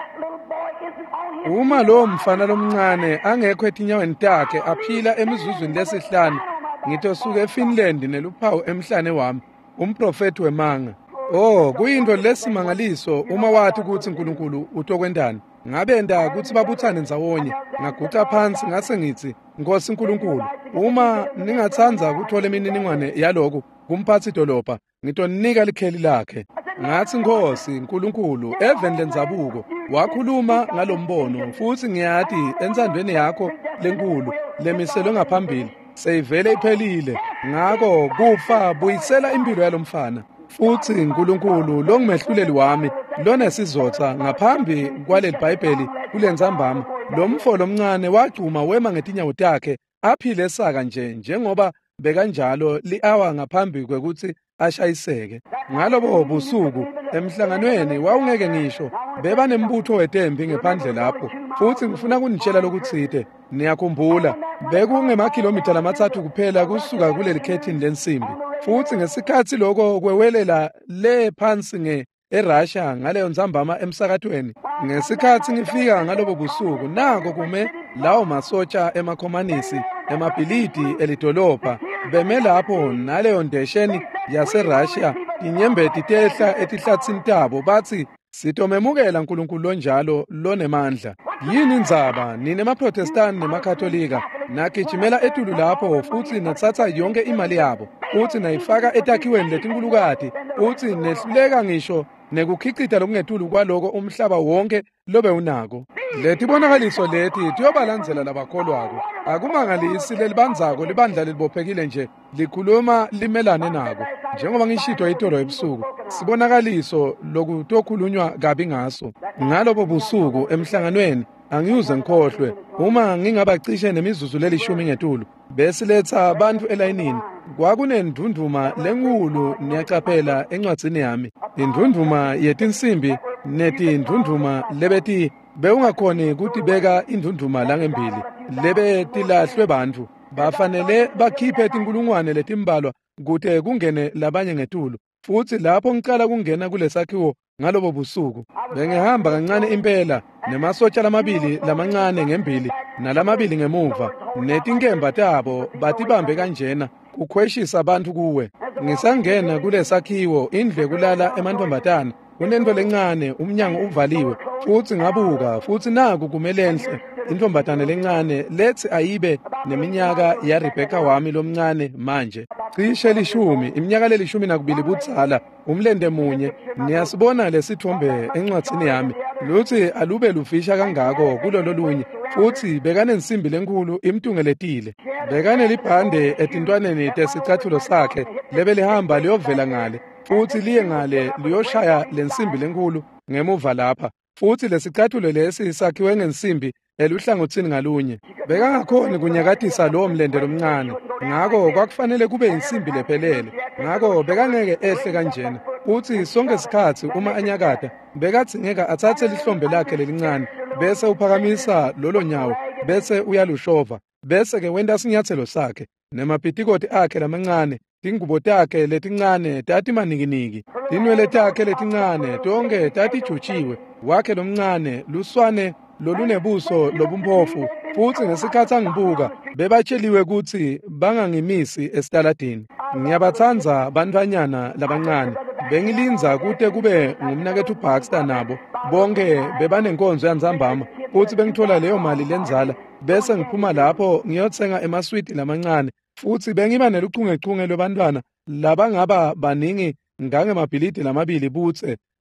Uma lo mfana lomncane angekho etinyaweni takhe aphila emizuzwini lesihlanu, ngitosuka eFinland neluphawu emhlane wami, umprofeti wemanga. Oh, kuyinto lesimangaliso uma wathi ukuthi uNkulunkulu utokwendani. Ngabenda ukuthi babuthane ndzawonye, ngaguqa phansi ngase ngithi, Nkosi uNkulunkulu, uma ningathanza ukuthola imininingwane yaloko kumphathi dolobha, ngitoninika likheli lakhe. Ngathi Nkosi uNkulunkulu, eveni lendzabuko wakhuluma ngalombono, futhi ngiyathi entsandweni yakho lenkulu lemiselwe ngaphambili seyivele iphelile. Ngako kufa buyisela impilo yalomfana. Futhi uNkulunkulu lo ngumehluleli wami, lona sizotha ngaphambi kwaleli Bhayibheli kulenzambama. Lo mfo lomncane wagcuma wema ngetinyawo takhe, aphile esaka nje njengoba bekanjalo li-hour ngaphambi kwekuthi ashayiseke. Ngalobo busuku emhlanganweni wawungeke ngisho beba nembutho wetembi ngephandle lapho. Futhi ngifuna kunitshela lokuthide, niyakhumbula bekungemakhilomitha lamathathu kuphela kusuka kuleli khethini lensimbi. Futhi ngesikhathi lokho kwewelela le phansi nge eRussia ngaleyo nzambama emsakatweni, ngesikhathi ngifika ngalobo busuku nako kume lawo masotsha emakhomanisi emabhilidi elidolobha beme lapho naleyo ndesheni yaseRussia inyembeti tehla etihlathini tabo bathi sitomemukela uNkulunkulu onjalo lonemandla. Yini indzaba nine maProtestani nemakatholika nagijimela etulu lapho futhi nathatha yonke imali yabo uthi nayifaka etakhiweni letinkulukati uthi nehluleka ngisho nekukhicita lokungetulu kwaloko umhlaba wonke lobe unako. Leti bonakaliso leti tiyobalandzela labakholwako. Akumangalisi lelibandzako libandla lelibophekile nje likhuluma limelane nako. Njengoba ngishito itolo ebusuku, sibonakaliso lokutokhulunywa kabi ngaso. Ngalobo busuku emhlanganweni angiyuze ngikhohlwe uma ngingabacishe nemizuzu lelishumi ngetulu bese letha abantu elayinini. Kwakunendunduma lenkulu niyacaphela encwadzini yami, indunduma yetinsimbi netindunduma lebeti beungakhoni ukuthi beka indunduma langembili lebe tilahlwe bantu bafanele bakhiphe tinkulungwane letimbalwa kuthi kungene labanye ngetulu. Futhi lapho ngicala kungena kulesakhiwo ngalobo busuku bengihamba kancane impela nemasotsha lamabili lamancane ngembili nalamabili ngemuva netinkemba tabo batibambe kanjena kukhweshisa abantu kuwe. Ngisangena kulesakhiwo indlu kulala emantombatana kunento lencane umnyango uvaliwe futhi ngabuka futhi naku kumelenhle intombatana lencane lethi ayibe neminyaka ya Rebecca wami lomncane manje cishe lishumi iminyaka lelishumi nakubili budzala umlende munye. Niyasibona lesithombe encwadzini yami luthi alube lufisha kangako kulo lolunye futhi bekanensimbi lenkulu imtungeletile bekanelibhande etintwaneni tesicathulo sakhe lebe lihamba liyovela ngale futhi liye ngale liyoshaya lensimbi lenkulu ngemuva lapha. Futhi lesicathulo lesi sakhiwe ngensimbi eluhlangothini ngalunye bekangakhoni kunyakatisa lowo mlende lomncane. Ngako kwakufanele kube insimbi lephelele. Ngako bekangeke ehle kanjena. Uthi sonke isikhathi uma anyakata bekathingeka athathe lihlombe lakhe lelincane bese uphakamisa lolo nyawo bese uyalushova bese ke wenda sinyathelo sakhe nemaphitikoti akhe lamancane tingubo takhe letincane tati manikiniki tinwele takhe letincane tonke tati jutshiwe wakhe lomncane luswane lolunebuso lobumphofu. Futhi ngesikhathi angibuka bebatsheliwe ukuthi bangangimisi esitaladini. Ngiyabathanza bantwanyana labancane bengilinza kude kube ngumnakethu Baxter nabo bonke bebanenkonzo yanzambama futhi bengithola leyo mali lenzala bese ngiphuma lapho ngiyothenga emaswiti lamancane futhi bengiba neluchungechunge lwabantwana labangaba baningi ngangemabhilidi lamabili butse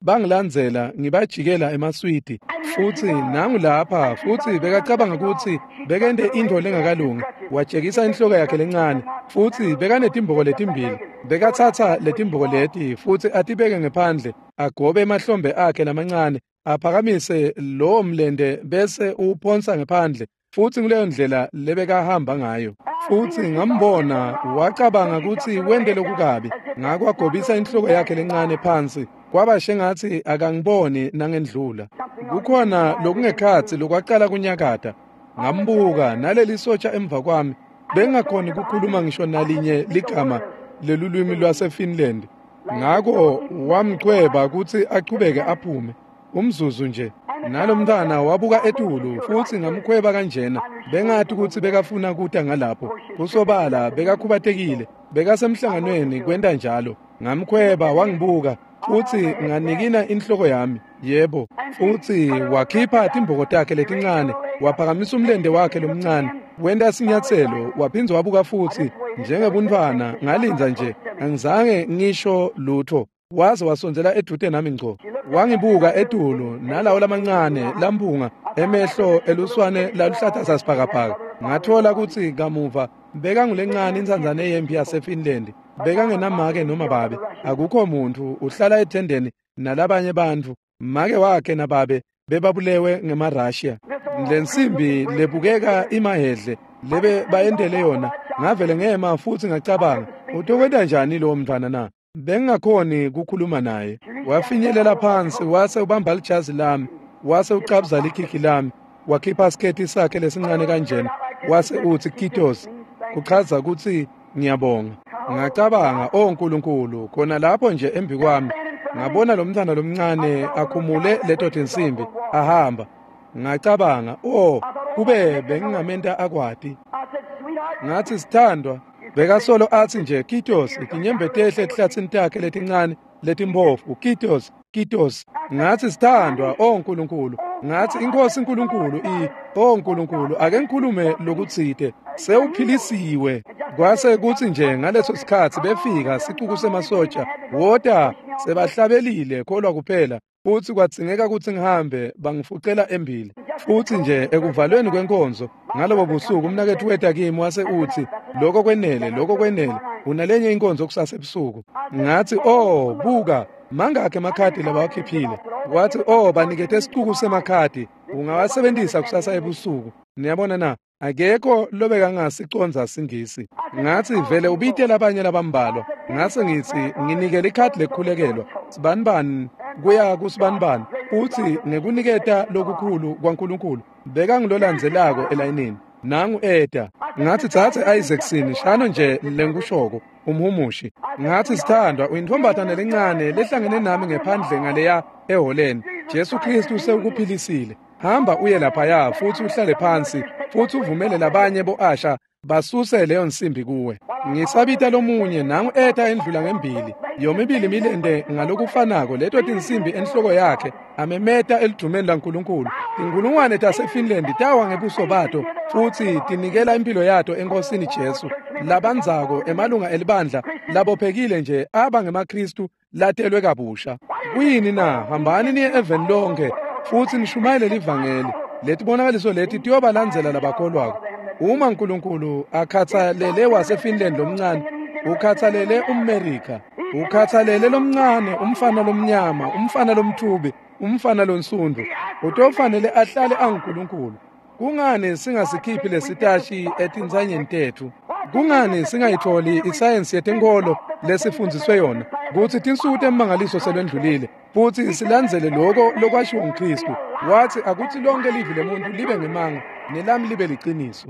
bangilandzela ngibajikela emaswidi futhi nangu lapha futhi bekacabanga ukuthi bekende into lengakalungi wajekisa inhloko yakhe lencane futhi bekanetimbuko letimbili bekathatha letimbuko leti futhi atibeke ngephandle agobe emahlombe akhe lamancane aphakamise lo mlende bese uphonsa ngephandle futhi kuleyo ndlela lebekahamba ngayo futhi ngambona wacabanga ukuthi wende lokukabi ngakwagobisa inhloko yakhe lencane phansi kwaba shengathi akangiboni nangendlula kukhona lokungekhathi lokwaqala kunyakata ngambuka naleli sotsha emva kwami bengakhona ukukhuluma ngisho nalinye ligama lelulwimi lwaseFinland ngako wamqweba ukuthi aqhubeke aphume umzuzu nje nalomntana wabuka etulu futhi ngamkhweba kanjena bengathi ukuthi bekafuna kuta ngalapho kusobala bekakhubatekile bekasemhlanganweni kwenda njalo ngamkhweba wangibuka futhi nganikina inhloko yami yebo futhi wakhipha timbuko takhe letincane waphakamisa umlende wakhe lomncane wenda sinyathelo waphinza wabuka futhi njengebuntwana ngalinza nje angizange ngisho lutho waze wasonzela eduze nami ngco wangibuka etulu nalawo lamancane lampunga emehlo eluswane laluhlathaza sibhakabhaka ngathola ukuthi kamuva beka ngulencane inzanzane yempi yaseFinland beka ngenamake noma babe akukho muntu uhlala ethendeni nalabanye bantu make wakhe nababe bebabulewe ngemaRussia lensimbi lebukeka imahedle lebe bayendele yona ngavele ngema futhi ngacabanga utokwenda njani lo mntwana na bengakhoni kukhuluma naye wafinyelela phansi wase ubamba lijazi lami wase uqabza likhikhi lami wakhipha sketi sakhe lesincane kanjena wase uthi Kitos kuchaza ukuthi ngiyabonga ngacabanga onkulunkulu khona lapho nje embi kwami ngabona lo mntana lomncane akhumule leto tinsimbi ahamba ngacabanga oh kube bengingamenta akwati ngathi sithandwa bekasolo athi nje Kitos ikinyembetehle ehlathini takhe letincane letimbofu Kitos Kitos ngathi sithandwa onkulunkulu ngathi inkosi inkulunkulu i onkulunkulu ake ngikhulume lokutsite sewuphilisiwe kwase kuthi nje ngaleso sikhathi befika sicuku semasotsha wota sebahlabelile kholwa kuphela futhi kwatsingeka ukuthi ngihambe bangifucela embili futhi nje ekuvalweni kwenkonzo ngalobo busuku umnakethu weta kimi wase uthi lokho kwenele lokho kwenele unalenye inkonzo kusasa ebusuku ngathi oh buka mangakhe emakhadi labawakhiphile wathi oh banikete isicuku semakhadi ungawasebenzisa kusasa ebusuku niyabona na akekho lobeka ngasiconza singisi ngathi vele ubite labanye labambalwa ngase ngithi nginikele ikhadi lekhulekelwa sibanibani kuya kusibanibani uthi ngekuniketa lokukhulu kwaNkulunkulu beka ngilolandzelako elayinini nangu Eda ngathi thathe Isaacson shano nje lenkushoko umhumushi ngathi sithandwa uyinthombathane lencane lehlangene nami ngephandle ngaleya eholeni Jesu Kristu usewukuphilisile hamba uye lapha ya futhi uhlale phansi futhi uvumele labanye boasha basuse leyo nsimbi kuwe ngisabita lomunye nangu Eda endlula ngembili yomibili milende ngalokufanako leto tinsimbi enhloko yakhe amemeta elidumeni laNkulunkulu inkulungwane taseFinland tawa ngebuso bato futhi tinikela impilo yato enkosini Jesu labanzako emalunga elibandla labophekile nje aba ngemaKristu latelwe kabusha kuyini na hambani niye even lonke futhi nishumayele livangeli letibonakaliso leti tiyobalandzela labakholwako uma uNkulunkulu akhathalele waseFinland lomncane ukhathalele umAmerica ukhathalele lomncane umfana lomnyama umfana lomthubi umfana lonsundu utofanele ahlale anguNkulunkulu kungani singasikhiphi lesitashi etinzanyeni tethu kungani singayitholi isayensi yetenkolo lesifundziswe yona kuthi tinsuku temangaliso selwendlulile futhi silandzele lokho lokwashiwo nguKristu wathi akuthi lonke livi lemuntu libe ngemanga nelami libe liqiniso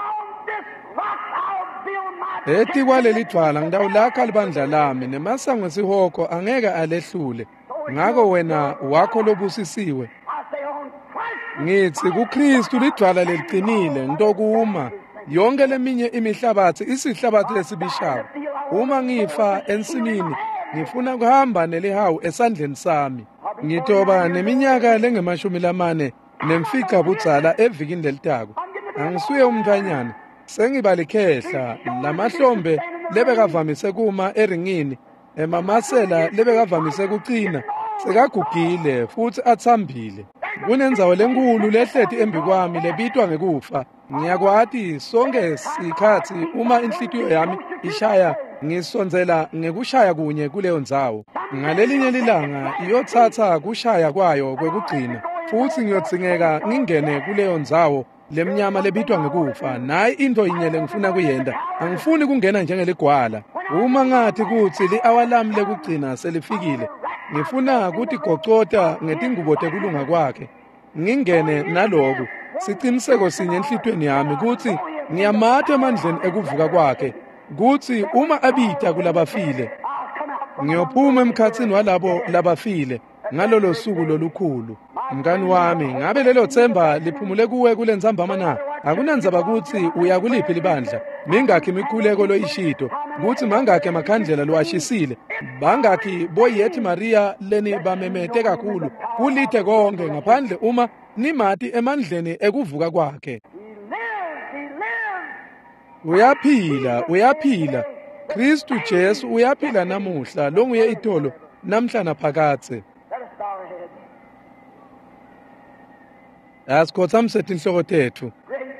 ethi kwaleli dwala ngidawulakha libandla lami nemasango esihoko angeke alehlule ngako wena wakho lobusisiwe ngithi kuKristu lidwala leliqinile ngitokuma yonke leminye imihlabathi isihlabathi lesibishayo uma ngifa ensimini ngifuna kuhamba nelihawu esandleni sami ngithoba neminyaka lengemashumi lamane nemfica budzala evikini lelitako angisuye umntanyana sengiba likhehla lamahlombe lebekavamise kuma eringini emamasela lebekavamise kucina sekagugile futhi athambile. Kunendzawo lenkulu lehlethi embi kwami lebitwa ngekufa. Ngiyakwati sonke sikhathi uma inhlitiyo yami ishaya ngisonzela ngekushaya kunye kuleyo ndzawo. Ngalelinye lilanga iyothatha kushaya kwayo kwekugcina futhi ngiyodzingeka ngingene kuleyo ndzawo lemnyama lebitwa ngekufa. Nayi into yinye lengifuna kuyenda, angifuni kungena njengeligwala. Uma ngathi kuthi li-hour lami lekugcina selifikile, ngifuna ukuthi gocota ngetingubo tekulunga kwakhe. Ngingene naloku siciniseko sinye enhlitweni yami kuthi ngiyamatha emandleni ekuvuka kwakhe, kuthi uma abita kulabafile ngiyophuma emkhatsini walabo labafile ngalolo suku lolukhulu. Mngani wami, ngabe lelo themba liphumule kuwe kule nzambama na? Akunandzaba kuthi uya kuliphi libandla, mingakhi imikhuleko loyishito, kuthi mangakhi amakhandlela loashisile, bangakhi boyethi Maria leni bamemete kakhulu kulithe konke ngaphandle uma nimati emandleni ekuvuka kwakhe. Uyaphila, uyaphila. Kristu Jesu uyaphila namuhla, longuye itolo namhla naphakathe. Asikhotha msethi inhloko tethu.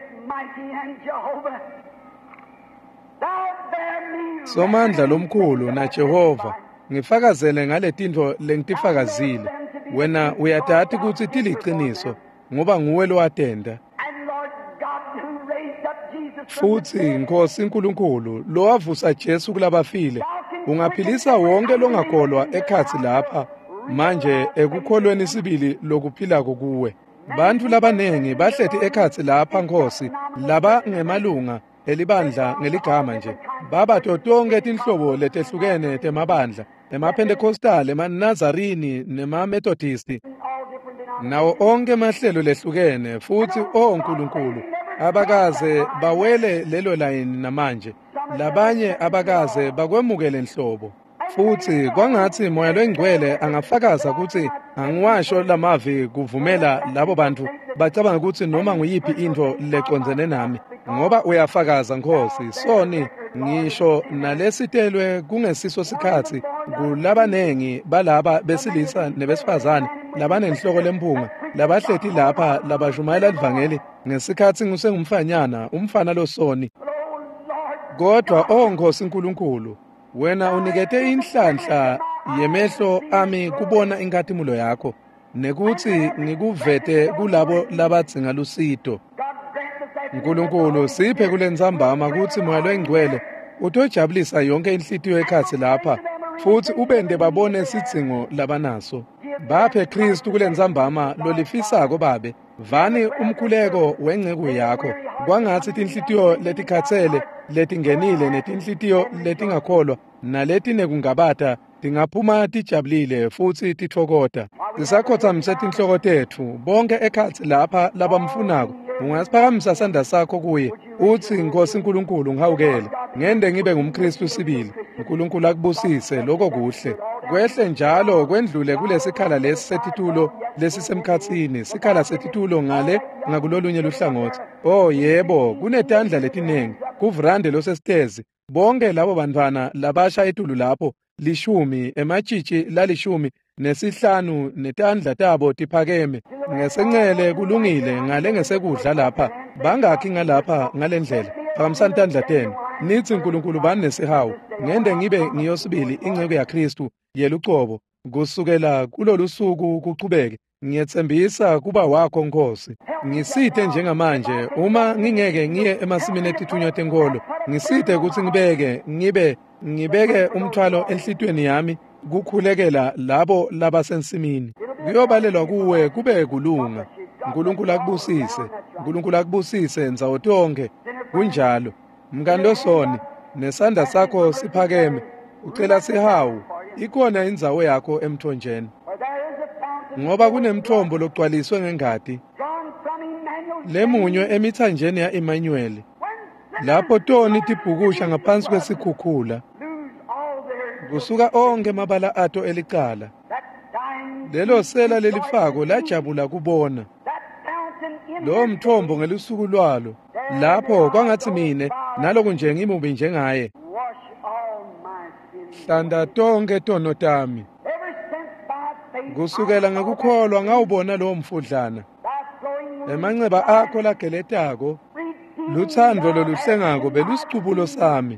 Somandla lomkhulu na Jehova, ngifakazele ngale tinto lengitifakazile. Wena uyadati ukuthi tiliqiniso ngoba nguwe lowatenda. Futhi Nkosi uNkulunkulu lowavusa Jesu kulabafile, ungaphilisa wonke longakholwa ekhathi lapha manje ekukholweni sibili lokuphila kuwe. Bantu labanengi bahlethi ekhathi lapha Nkosi, laba ngemalunga elibandla ngeligama nje. Baba totonke tinhlobo letehlukene temabandla, emaPentecostal, emaNazarini nemaMethodisti, nawo onke mahlelo lehlukene futhi oNkulunkulu abakaze bawele lelo layini namanje, labanye abakaze bakwemukele nhlobo. Futhi kwangathi moya lwengcwele angafakaza ukuthi angiwasho lamavi kuvumela labo bantu bacabanga ukuthi noma nguyiphi into leconzene nami, ngoba uyafakaza Nkosi. Soni ngisho nalesitelwe kungesiso sikhathi kulabanengi balaba besilisa nebesifazane labanenhloko lempunga labahlethi lapha labashumayela livangeli ngesikhathi ngisengumfanyana umfana losoni. Kodwa oNkosi uNkulunkulu, wena unikete inhlanhla yemehlo ami kubona inkathumulo yakho nekuthi ngikuvete kulabo labadzinga lusido. Nkulunkulu, siphe kule nzambama ukuthi moya lwengcwele utojabulisa yonke inhlitiyo ekhathi lapha futhi ubende babone sidzingo labanaso. Baphe Kristu kule nzambama lolifisako babe, vani umkhuleko wengceku yakho kwangathi tinhlitiyo letikhatsele letingenile netinhlitiyo letingakholwa naletinekungabata tingaphuma tijabulile futhi tithokoda. Sisakhotha msethi inhloko tethu bonke ekhathi lapha labamfunako, ungasiphakamisa sandla sakho kuye uthi Nkosi uNkulunkulu ngihawukele ngende ngibe ngumKristu sibili. uNkulunkulu akubusise lokho kuhle kwehle njalo kwendlule kulesikhala lesi setitulo lesisemkhatsini, sikhala setitulo ngale ngakulolunye luhlangothi. Oh yebo, kunetandla letinengi kuvrande losesitezi. Bonke labo bantwana labasha etulu lapho lishumi, ematshitshi lalishumi nesihlanu netandla tabo tiphakeme. Ngesencele kulungile ngale ngesekudla lapha, bangakhi ngalapha ngalendlela phakamsani tandla tenu. Nithi uNkulunkulu bani nesihawu ngende ngibe ngiyosibili ingcebo yaKristu yelucobo kusukela kulolu suku kuqhubeke. Ngiyethembisa kuba wakho Nkosi. Ngisithe njengamanje uma ngingeke ngiye emasimini etithunywa tenkolo, ngisithe ukuthi ngibeke ngibe ngibeke umthwalo enhlitweni yami kukhulekela labo labasensimini. Kuyobalelwa kuwe kube kulunga. uNkulunkulu akubusise, uNkulunkulu akubusise nzawo tonke. Kunjalo mngani losoni, nesandla sakho siphakeme ucela sihawu, ikhona indzawo yakho emthonjeni, ngoba kunemthombo logcwaliswe ngengadi lemunywe emithanjeni ya Emmanuel, lapho toni tibhukusha ngaphansi kwesikhukhula kusuka onke mabala ato elicala. Lelo sela lelifako lajabula kubona lo mthombo ngelusuku lwalo, lapho kwangathi mine naloku nje ngimubi njengaye. Hlanda tonke tono tami. kusukela ngakukholwa ngawubona lowo mfudlana emanxeba akho lageletako luthando loluhlengako belusicubulo sami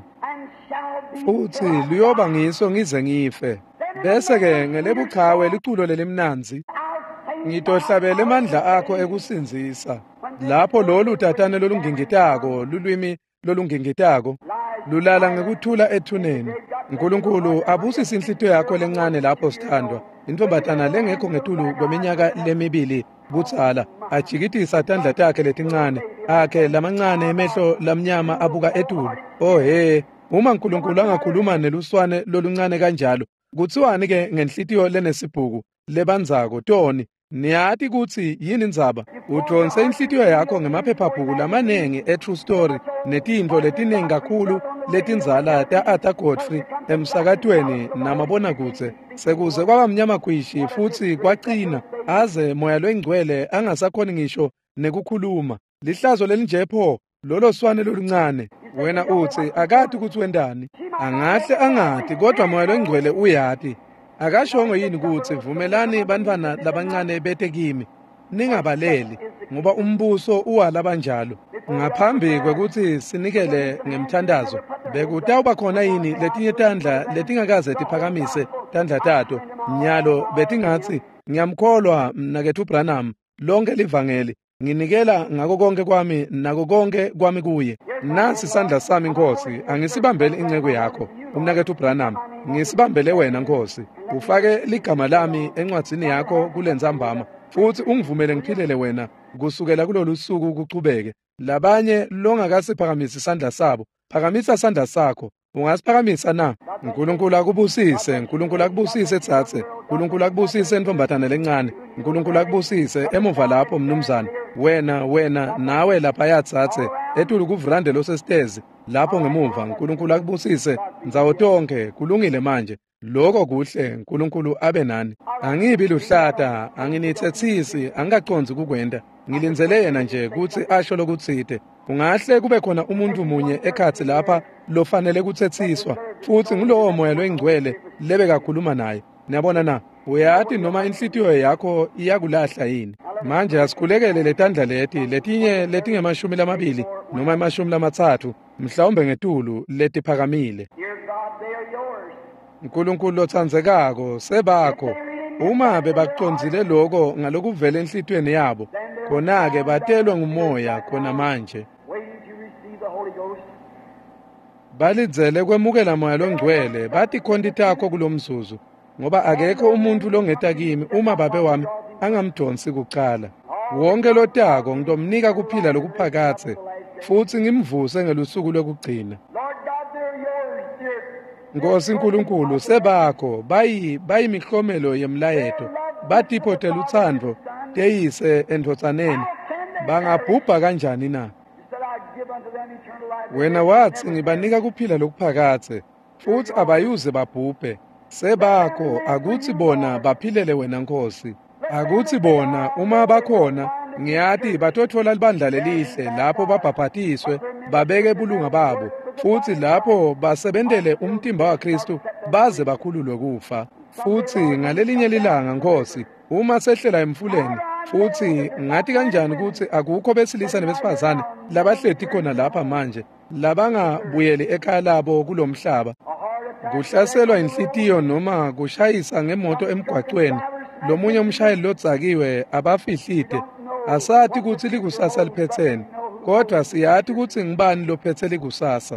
futhi luyoba ngiso ngize ngife bese ke ngelebuchawe liculo lelimnanzi ngitohlabela emandla akho ekusinzisa lapho lolu tatane lolungingitako lulwimi lolungingitako lulala ngekuthula ethuneni uNkulunkulu abusise inhlitiyo yakho lencane lapho sithandwa intombatana lengekho ngetulu kweminyaka lemibili butsala ajikitisa tandla takhe letincane akhe lamancane emehlo lamnyama abuka etulu oh he uma uNkulunkulu angakhuluma neluswane loluncane kanjalo kuthiwani ke ngenhlitiyo lenesibhuku lebanzako toni niyathi kuthi yini indzaba udronse inhlitiyo yakho ngemaphephabhuku lamanengi e-true story netintfo letiningi kakhulu letinzala ta-Arthur Godfrey emsakatweni namabonakudze sekuze kwaba mnyama khwishi futhi kwacina aze moya lwengcwele angasakhoni ngisho nekukhuluma lihlazo lelinjepho lolo swane loluncane wena uthi akati ukuthi wendani angahle angati kodwa moya lwengcwele uyati akashongo yini ukuthi vumelani bantwana labancane bete kimi ningabaleli ngoba umbuso uwalabanjalo ngaphambi kwekuthi sinikele ngemthandazo bekutawuba khona yini letinye tandla letingakaze tiphakamise tandla tato nyalo betingathi ngiyamkholwa mnakethu Branham lonke livangeli nginikela ngako konke kwami nako konke kwami kuye nasi isandla sami Nkosi angisibambele inceke yakho umnakethu Branham ngisibambele wena Nkosi ufake ligama lami encwadzini yakho kulenzambama futhi ungivumele ngiphilele wena kusukela kulolu suku kucubeke labanye longakasiphakamisa isandla sabo phakamisa isandla sakho ungasiphakamisa na uNkulunkulu akubusise uNkulunkulu akubusise thathe uNkulunkulu akubusise intombatana lencane uNkulunkulu akubusise emuva lapho mnumzana wena wena nawe lapha yathathe etulu kuvrande losestezi lapho ngemuva uNkulunkulu akubusise ndzawo tonke kulungile manje lokho kuhle uNkulunkulu abe nani angibi luhlata anginithethisi angaqonzi kukwenda ngilinzele yena nje ukuthi asho lokuthide kungahle kube khona umuntu munye ekhathi lapha lofanele kuthethiswa futhi ngulowo moya lwengcwele lebe kakhuluma naye niyabona na uyathi noma inhlitiyo yakho iyakulahla yini manje asikhulekele letandla leti letinye letingemashumi lamabili noma emashumi lamathathu mhlawumbe ngetulu letiphakamile uNkulunkulu lothandzekako sebakho uma bebakucondzile lokho ngalokuvela enhlitweni yabo khona-ke batelwa ngumoya khona manje balidzele kwemukela moya longcwele bathi khonti takho kulomzuzu ngoba akekho umuntu longeta kimi uma babe wami angamdonsi kuqala wonke lotako ngitomnika kuphila lokuphakathe futhi ngimvuse ngelusuku lokugcina Nkosi Nkulunkulu sebakho bayi bayimihlomelo yemlayeto batiphotela uthando teyise endotsaneni bangabhubha kanjani na wena wathi ngibanika kuphila lokuphakathe futhi abayuze babhubhe sebakho akuthi bona baphilele wena Nkosi akuthi bona uma bakhona ngiyathi bathothola libandla lelihle lapho babhaphathiswe babeke bulunga babo futhi lapho basebentele umtimba waKristu baze bakhululwe kufa futhi ngalelinye lilanga Nkosi uma sehlela emfuleni futhi ngathi kanjani ukuthi akukho besilisa nebesifazane labahleti khona lapha manje labangabuyeli ekhaya labo kulomhlaba kuhlaselwa inhlitiyo noma kushayisa ngemoto emgwaqweni lomunye umshayeli lodzakiwe abafihlide asathi ukuthi likusasa liphethene kodwa siyathi ukuthi ngibani lophethe likusasa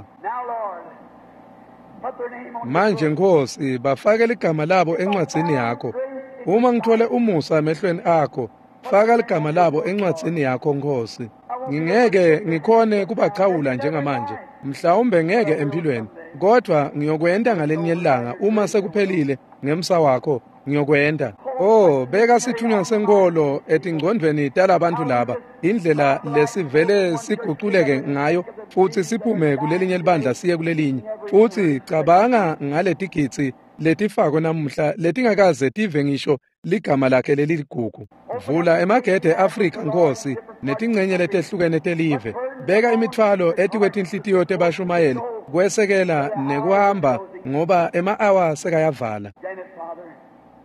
manje Nkosi bafake ligama labo encwadzini yakho uma ngithole umusa emehlweni akho faka ligama labo encwadzini yakho Nkosi ngingeke ngikhone kubachawula njengamanje mhlawumbe ngeke empilweni kodwa ngiyokwenda ngalenye ilanga uma sekuphelile ngemsa wakho ngiyokwenda oh beka sithunywa senkolo etingcondweni talabantu laba indlela lesivele siguquleke ngayo futhi siphume kulelinye libandla siye kulelinye futhi cabanga ngaletigitsi letifako namuhla letingakaze tive ngisho ligama lakhe leligugu vula emagede eAfrika Nkosi netingcenye letehlukene telive beka imithwalo ethi kwetinhlitiyo tebashumayeli kwesekela nekuhamba ngoba ema-hour sekayavala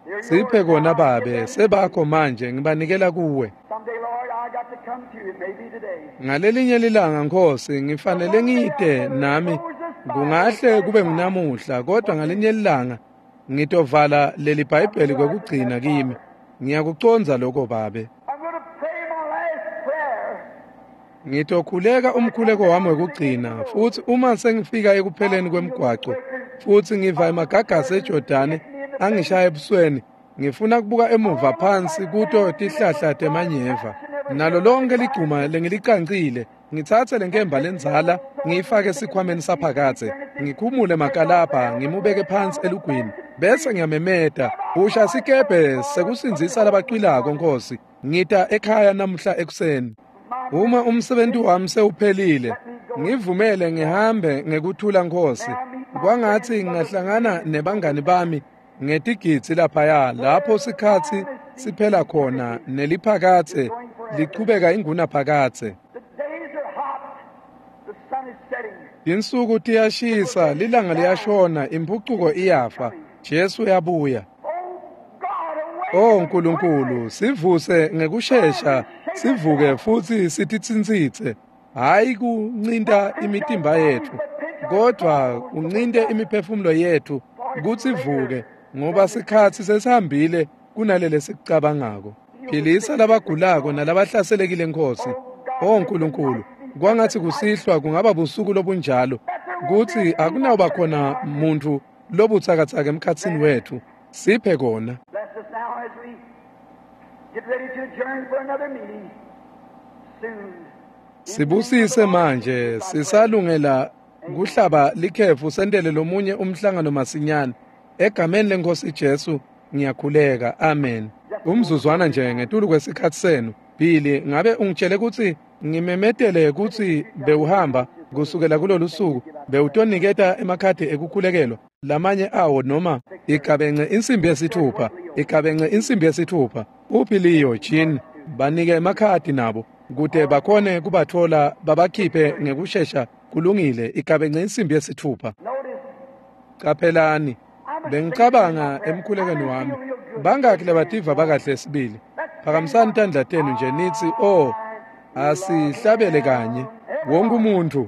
siphe kona babe sebakho manje ngibanikela kuwe. Someday, Lord, I got to come to you. It may be today. Ngalelinye lilanga Nkosi ngifanele ngide nami kungahle kube nginamuhla kodwa ngalinye lilanga ngitovala leli Bhayibheli kwekugcina kimi. Ngiyakuconza lokho babe. I'm going to pray my last prayer. Ngitokhuleka umkhuleko wami wekugcina futhi uma sengifika ekupheleni kwemgwaqo futhi ngiva emagagasi eJordani angishaya ebusweni ngifuna kubuka emuva phansi kuto tihlahla temanyeva nalo lonke ligcuma lengiliqanqile ngithathe lenkemba lenzala ngiyifake esikhwameni saphakathe ngikhumule makalapha ngimubeke phansi elugwini bese ngiyamemeda usha sikebe sekusinzisa labaqilako Nkosi ngita ekhaya namhla ekuseni. Uma umsebenzi wami sewuphelile ngivumele ngihambe ngekuthula Nkosi kwangathi ngingahlangana nebangani bami ngetigitsi lapha lapho sikhathi siphela khona neliphakathe liqhubeka inguna phakathe. The days are hot. The sun is setting. Insuku tiyashisa lilanga liyashona impucuko iyafa Jesu uyabuya. Oh, God, away. Oh Nkulunkulu sivuse ngekusheshsha sivuke futhi sititsintsitse hayi kuncinta imitimba yethu kodwa uncinte imiphefumulo yethu ukuthi ivuke ngoba sikhathi sesihambile kunalele sikucabangako. Philisa labagulako nalabahlaselekile Nkosi. Oh Nkulunkulu kwangathi kusihlwa kungaba busuku lobunjalo kuthi akunawuba khona muntu lobuthakathaka emkhathini wethu siphe kona. Bless us now as we get ready to adjourn for another meeting soon. Sibusise manje sisalungela kuhlaba likhefu sendele lomunye umhlangano masinyane egameni leNkosi Jesu ngiyakhuleka amen. Umzuzwana nje ngetulu kwesikhathi senu Bili ngabe ungitshele ukuthi ngimemedele ukuthi bewuhamba kusukela kulolu suku bewutoniketa emakhadi ekukhulekelwa lamanye awo noma igabence insimbi yesithupha igabence insimbi yesithupha uphiliyo Jean banike emakhadi nabo kude bakhone kubathola babakhiphe ngekusheshsha kulungile igabence insimbi yesithupha. Qaphelani bengicabanga emkhulekweni wami bangaki labativa bakahle sibili phakamisani tandla tenu nje nithi oh asihlabele kanye wonke umuntu.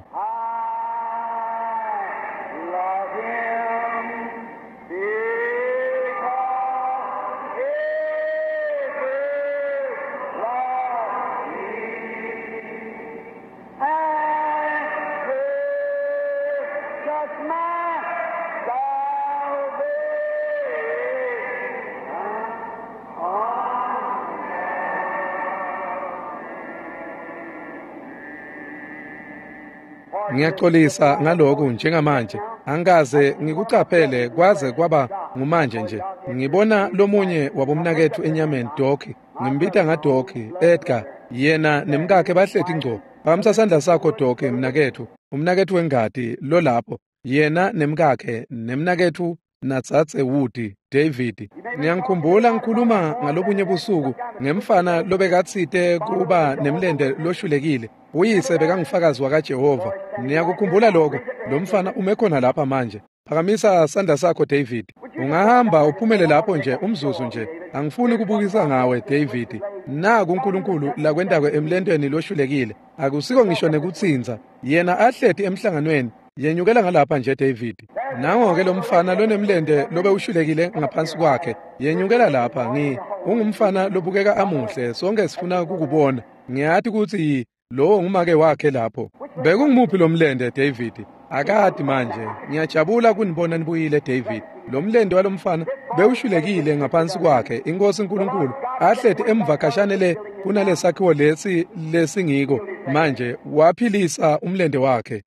Ngiyaxolisa ngalokho njengamanje angikaze ngikucaphele kwaze kwaba ngumanje nje ngibona lomunye wabomnakethu enyameni Doki ngimbita ngaDoki Edgar yena nemkakhe bahlethi ngco phamsa sandla sakho Doki mnakethu umnakethu wengadi lo lapho yena nemkakhe nemnakethu Natsatse Woody David. Ngiyangikhumbula ngikhuluma ngalobunye busuku ngemfana lobekathite kuba nemlende loshulekile uyise bekangifakazi wakaJehova. Ngiyakukhumbula lokho lo mfana umekhona lapha manje. Phakamisa sandla sakho David. Ungahamba uphumele lapho nje umzuzu nje. Angifuni ukubukisa ngawe David. Naku uNkulunkulu la kwendako emlendweni loshulekile. Akusiko ngisho nekutsinza. Yena ahlethi emhlanganweni yenyukela ngalapha nje David. Nango-ke lo mfana lonemlende lobe ushulekile ngaphansi kwakhe yenyukela lapha ngi ungumfana lobukeka amuhle sonke sifuna ukukubona. Ngiyathi ukuthi lo ngumake wakhe lapho. Bekungimuphi lo mlende David? Akade manje ngiyajabula kunibona nibuyile David. Lo mlende walomfana bewushulekile ngaphansi kwakhe inkosi uNkulunkulu ahlethi emvakashane le kunale sakhiwo lesi lesingiko manje waphilisa umlende wakhe.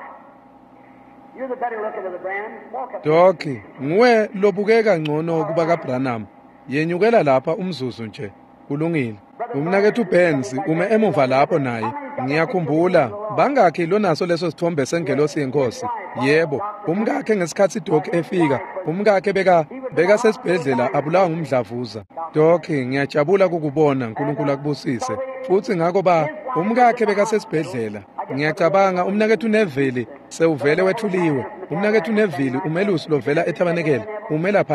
Doki, nguwe lobukeka ngcono kuba kaBranham. Yenyukela lapha umzuzu nje. Kulungile. Umnakethu Benz ume emuva lapho naye. Ngiyakhumbula bangakhi lonaso leso sithombe sengelosi yenkosi. Yebo, umkakhe ngesikhathi Doki efika, umkakhe beka beka sesibhedlela abulawa ngumdlavuza. Doki, ngiyajabula ukukubona uNkulunkulu akubusise. Futhi ngakho ba umkakhe beka sesibhedlela. Ngiyacabanga umnakethu Neville sewuvele wethuliwe. Umnakethu Neville umelusi lovela eTabanekele umela phaya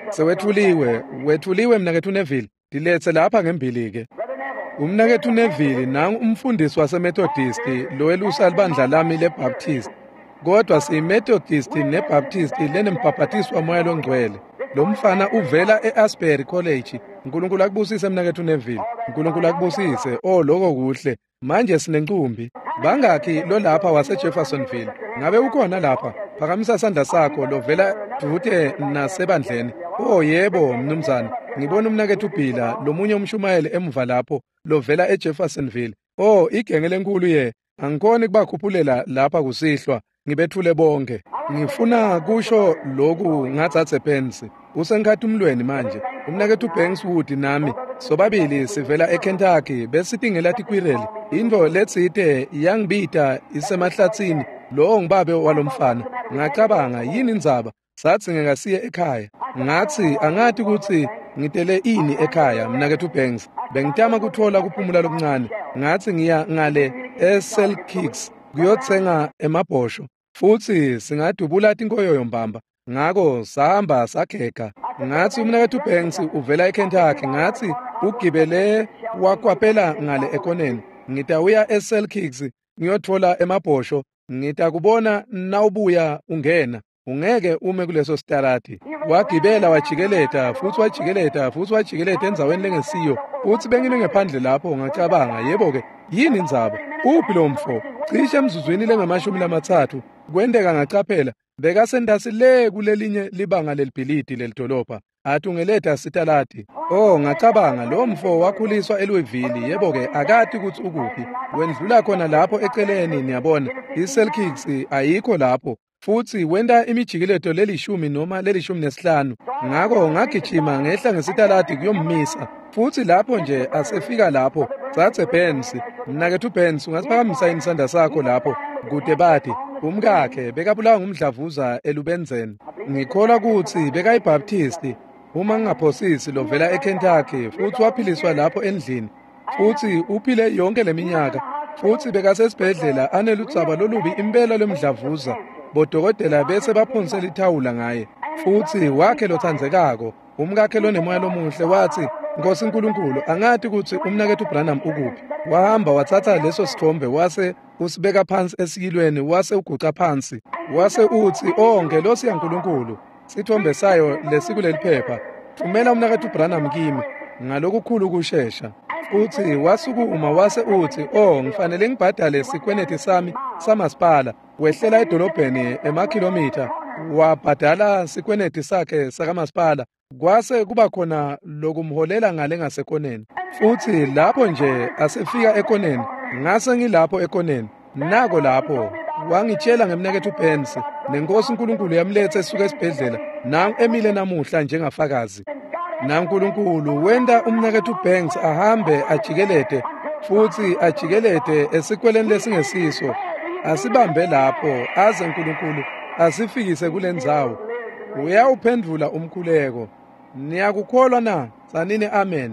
sewethuliwe wethuliwe mnakethu Neville dilethe lapha ngembili-ke. Umnakethu Neville nangu umfundisi wasemethodist lo elusa libandla lami lebaptist, kodwa siyimethodist nebaptist lenembhaphatiswa moya longcwele. Lo mfana uvela e-Asbury College. uNkulunkulu akubusise mnakethu Neville, uNkulunkulu akubusise. Oh lokho kuhle, manje sinencumbi. Bangakhi lo lapha waseJeffersonville? Ngabe ukhona lapha? Phakamisa isandla sakho lovela dude nasebandleni. Oh yebo mnumzana, ngibona umnakethu uBhila lomunye umshumayeli emuva lapho lovela eJeffersonville. Oh igenge lenkulu ye, angikhoni kubakhuphulela lapha kusihlwa, ngibethule bonke. Ngifuna kusho lokhu ngatsathe phansi. Usengikhathi umlweni manje. Umnakethu uBankswood nami sobabili sivela eKentucky besithi ngelathi kwireli. Into letsite yangibita isemahlathini lo ngibabe walomfana. Ngacabanga yini indzaba? Sathi ngekasiye ekhaya. Ngathi angathi ukuthi ngitele ini ekhaya mnakethu uBanks. Bengitama kuthola kuphumula lokuncane. Ngathi ngiya ngale eSelkirks kuyothenga emabhosho. Futhi singadubula inkoyo yombamba. Ngako sahamba sakheka. Ngathi umnakethu uBanks uvela eKentucky. Ngathi ugibele wakwaphela ngale ekoneni. Ngitawuya eSelkirks ngiyothola emabhosho. Ngitakubona nawubuya ungena. Ungeke ume kuleso starati. Wagibela wajikeleta futhi wajikeleta futhi wajikeleta enzaweni lengesiyo. Uthi bengine ngephandle lapho ngacabanga yebo ke yini indzaba? Uphi lo mfo? Cishe emzuzwini lengamashumi lamathathu kwendeka ngacaphela bekasendasi le kulelinye libanga lelibhilidi lelidolobha. Athi ungeletha sitalati. Oh ngacabanga lo mfo wakhuliswa eLouisville yebo ke akati ukuthi ukuphi. Wendlula khona lapho eceleni niyabona. iSelkirks ayikho lapho. Futhi wenda imijikileto lelishumi noma lelishumi nesihlanu. Ngako ngagijima ngehla ngesitalati kuyommisa. Futhi lapho nje asefika lapho sathe phansi. Mnakethu uBanks ungasiphakamisa isandla sakho lapho kude bathi umkakhe bekabulawa ngumdlavuza elubenzeni. Ngikholwa ukuthi bekayibaptist uma ngingaphosisi lovela eKentucky futhi waphiliswa lapho endlini. Futhi uphile yonke leminyaka. Futhi bekasesibhedlela aneludzaba lolubi impela lomdlavuza. Bodokotela bese baphunisela ithawula ngaye. Futhi wakhe lothandzekako umkakhe lonemoya lomuhle wathi Nkosi uNkulunkulu angathi ukuthi umnakethu uBranham ukuphi. Wahamba wathatha leso sithombe wase usibeka phansi esiyilweni wase uguqa phansi. Wase uthi oh ngelosi yaNkulunkulu sithombe sayo lesikuleli phepha. Thumela umnakethu uBranham kimi ngalokukhulu kusheshsha. Futhi wasukuma wase uthi oh ngifanele ngibhadale sikwenethi sami samasipala. Wehlela edolobheni emakhilomitha wabhadala sikwenethi sakhe sakamasipala. Kwase kuba khona lokumholela ngale ngasekoneni. Futhi lapho nje asefika ekoneni ngase ngilapho ekoneni. Nako lapho wangitshela ngemnakethu uBanks nenkosi uNkulunkulu yamletha esuka esibhedlela nangu emile namuhla njengafakazi. NaNkulunkulu wenda umnakethu uBanks ahambe ajikelete futhi ajikelete esikweleni lesingesiso. Asibambe lapho aze uNkulunkulu asifikise kulendzawo. Uyawuphendula umkhuleko. Niyakukholwa na? Sanini amen.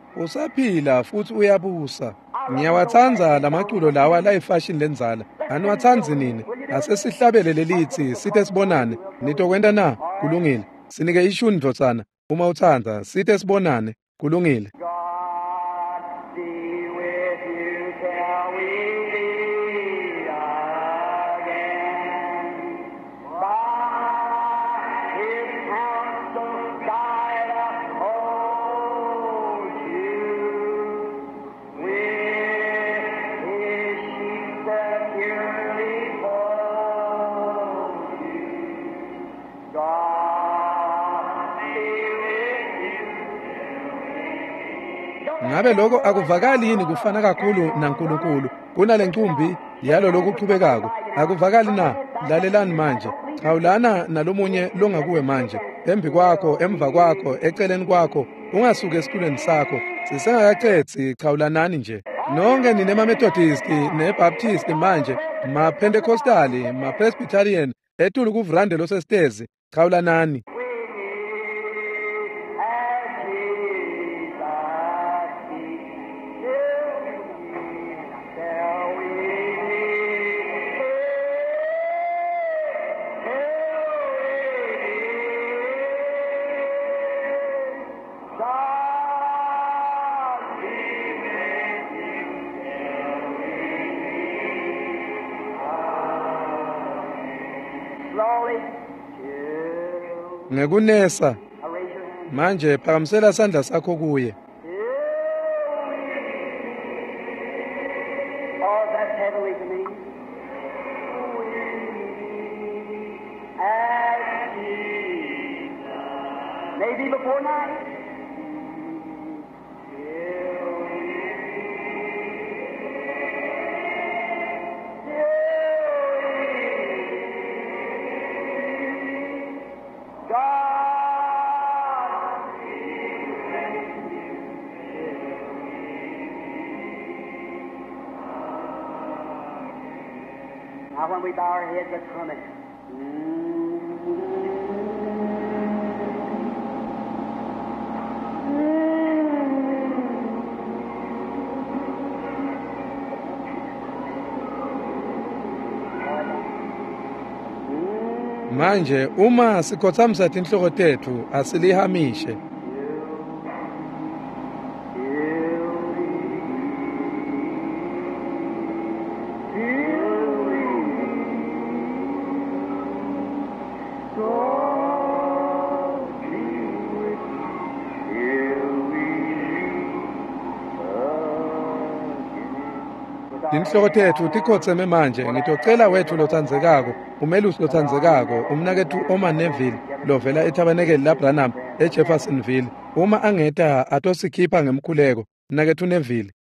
Usaphila futhi uyabusa. Ngiyawathanza lamaculo lawa la ifashion lenzala. Aniwathanzi nini? Asesihlabele lelithi sithe sibonane. Nitokwenda na? Kulungile. Sinike ishuni ndotsana. Uma uthanza sithe sibonane. Kulungile. Ngabe lokho akuvakali yini kufana kakhulu naNkulunkulu kunalencumbi yalo lokuqhubekako? Akuvakali na? Lalelani manje. Xawulana nalomunye longakuwe manje. Embi kwakho, emva kwakho, eceleni kwakho, ungasuke esitulweni sakho. Sisengakacethi xawulanani nje. Nonke ninema-Methodist ne-Baptist manje, ma-Pentecostali, ma-Presbyterian, etulu kuvrande losestezi. Xawulanani. ngekunesa Now raise your hand. manje phakamisela isandla sakho kuye. Oh, that's heavily to me. As Jesus. Maybe before night. Now, when we bow our heads, let's hum it. Manje uma sikhothamisa tinhloko tethu asilihamishe. Tinhloko tethu tikhotseme manje ngitocela wethu lothandzekako umelusi lothandzekako umnakethu Oma Neville lovela eTabanekeli laBranham eJeffersonville uma angeta atosikhipha ngemkhuleko mnakethu Neville.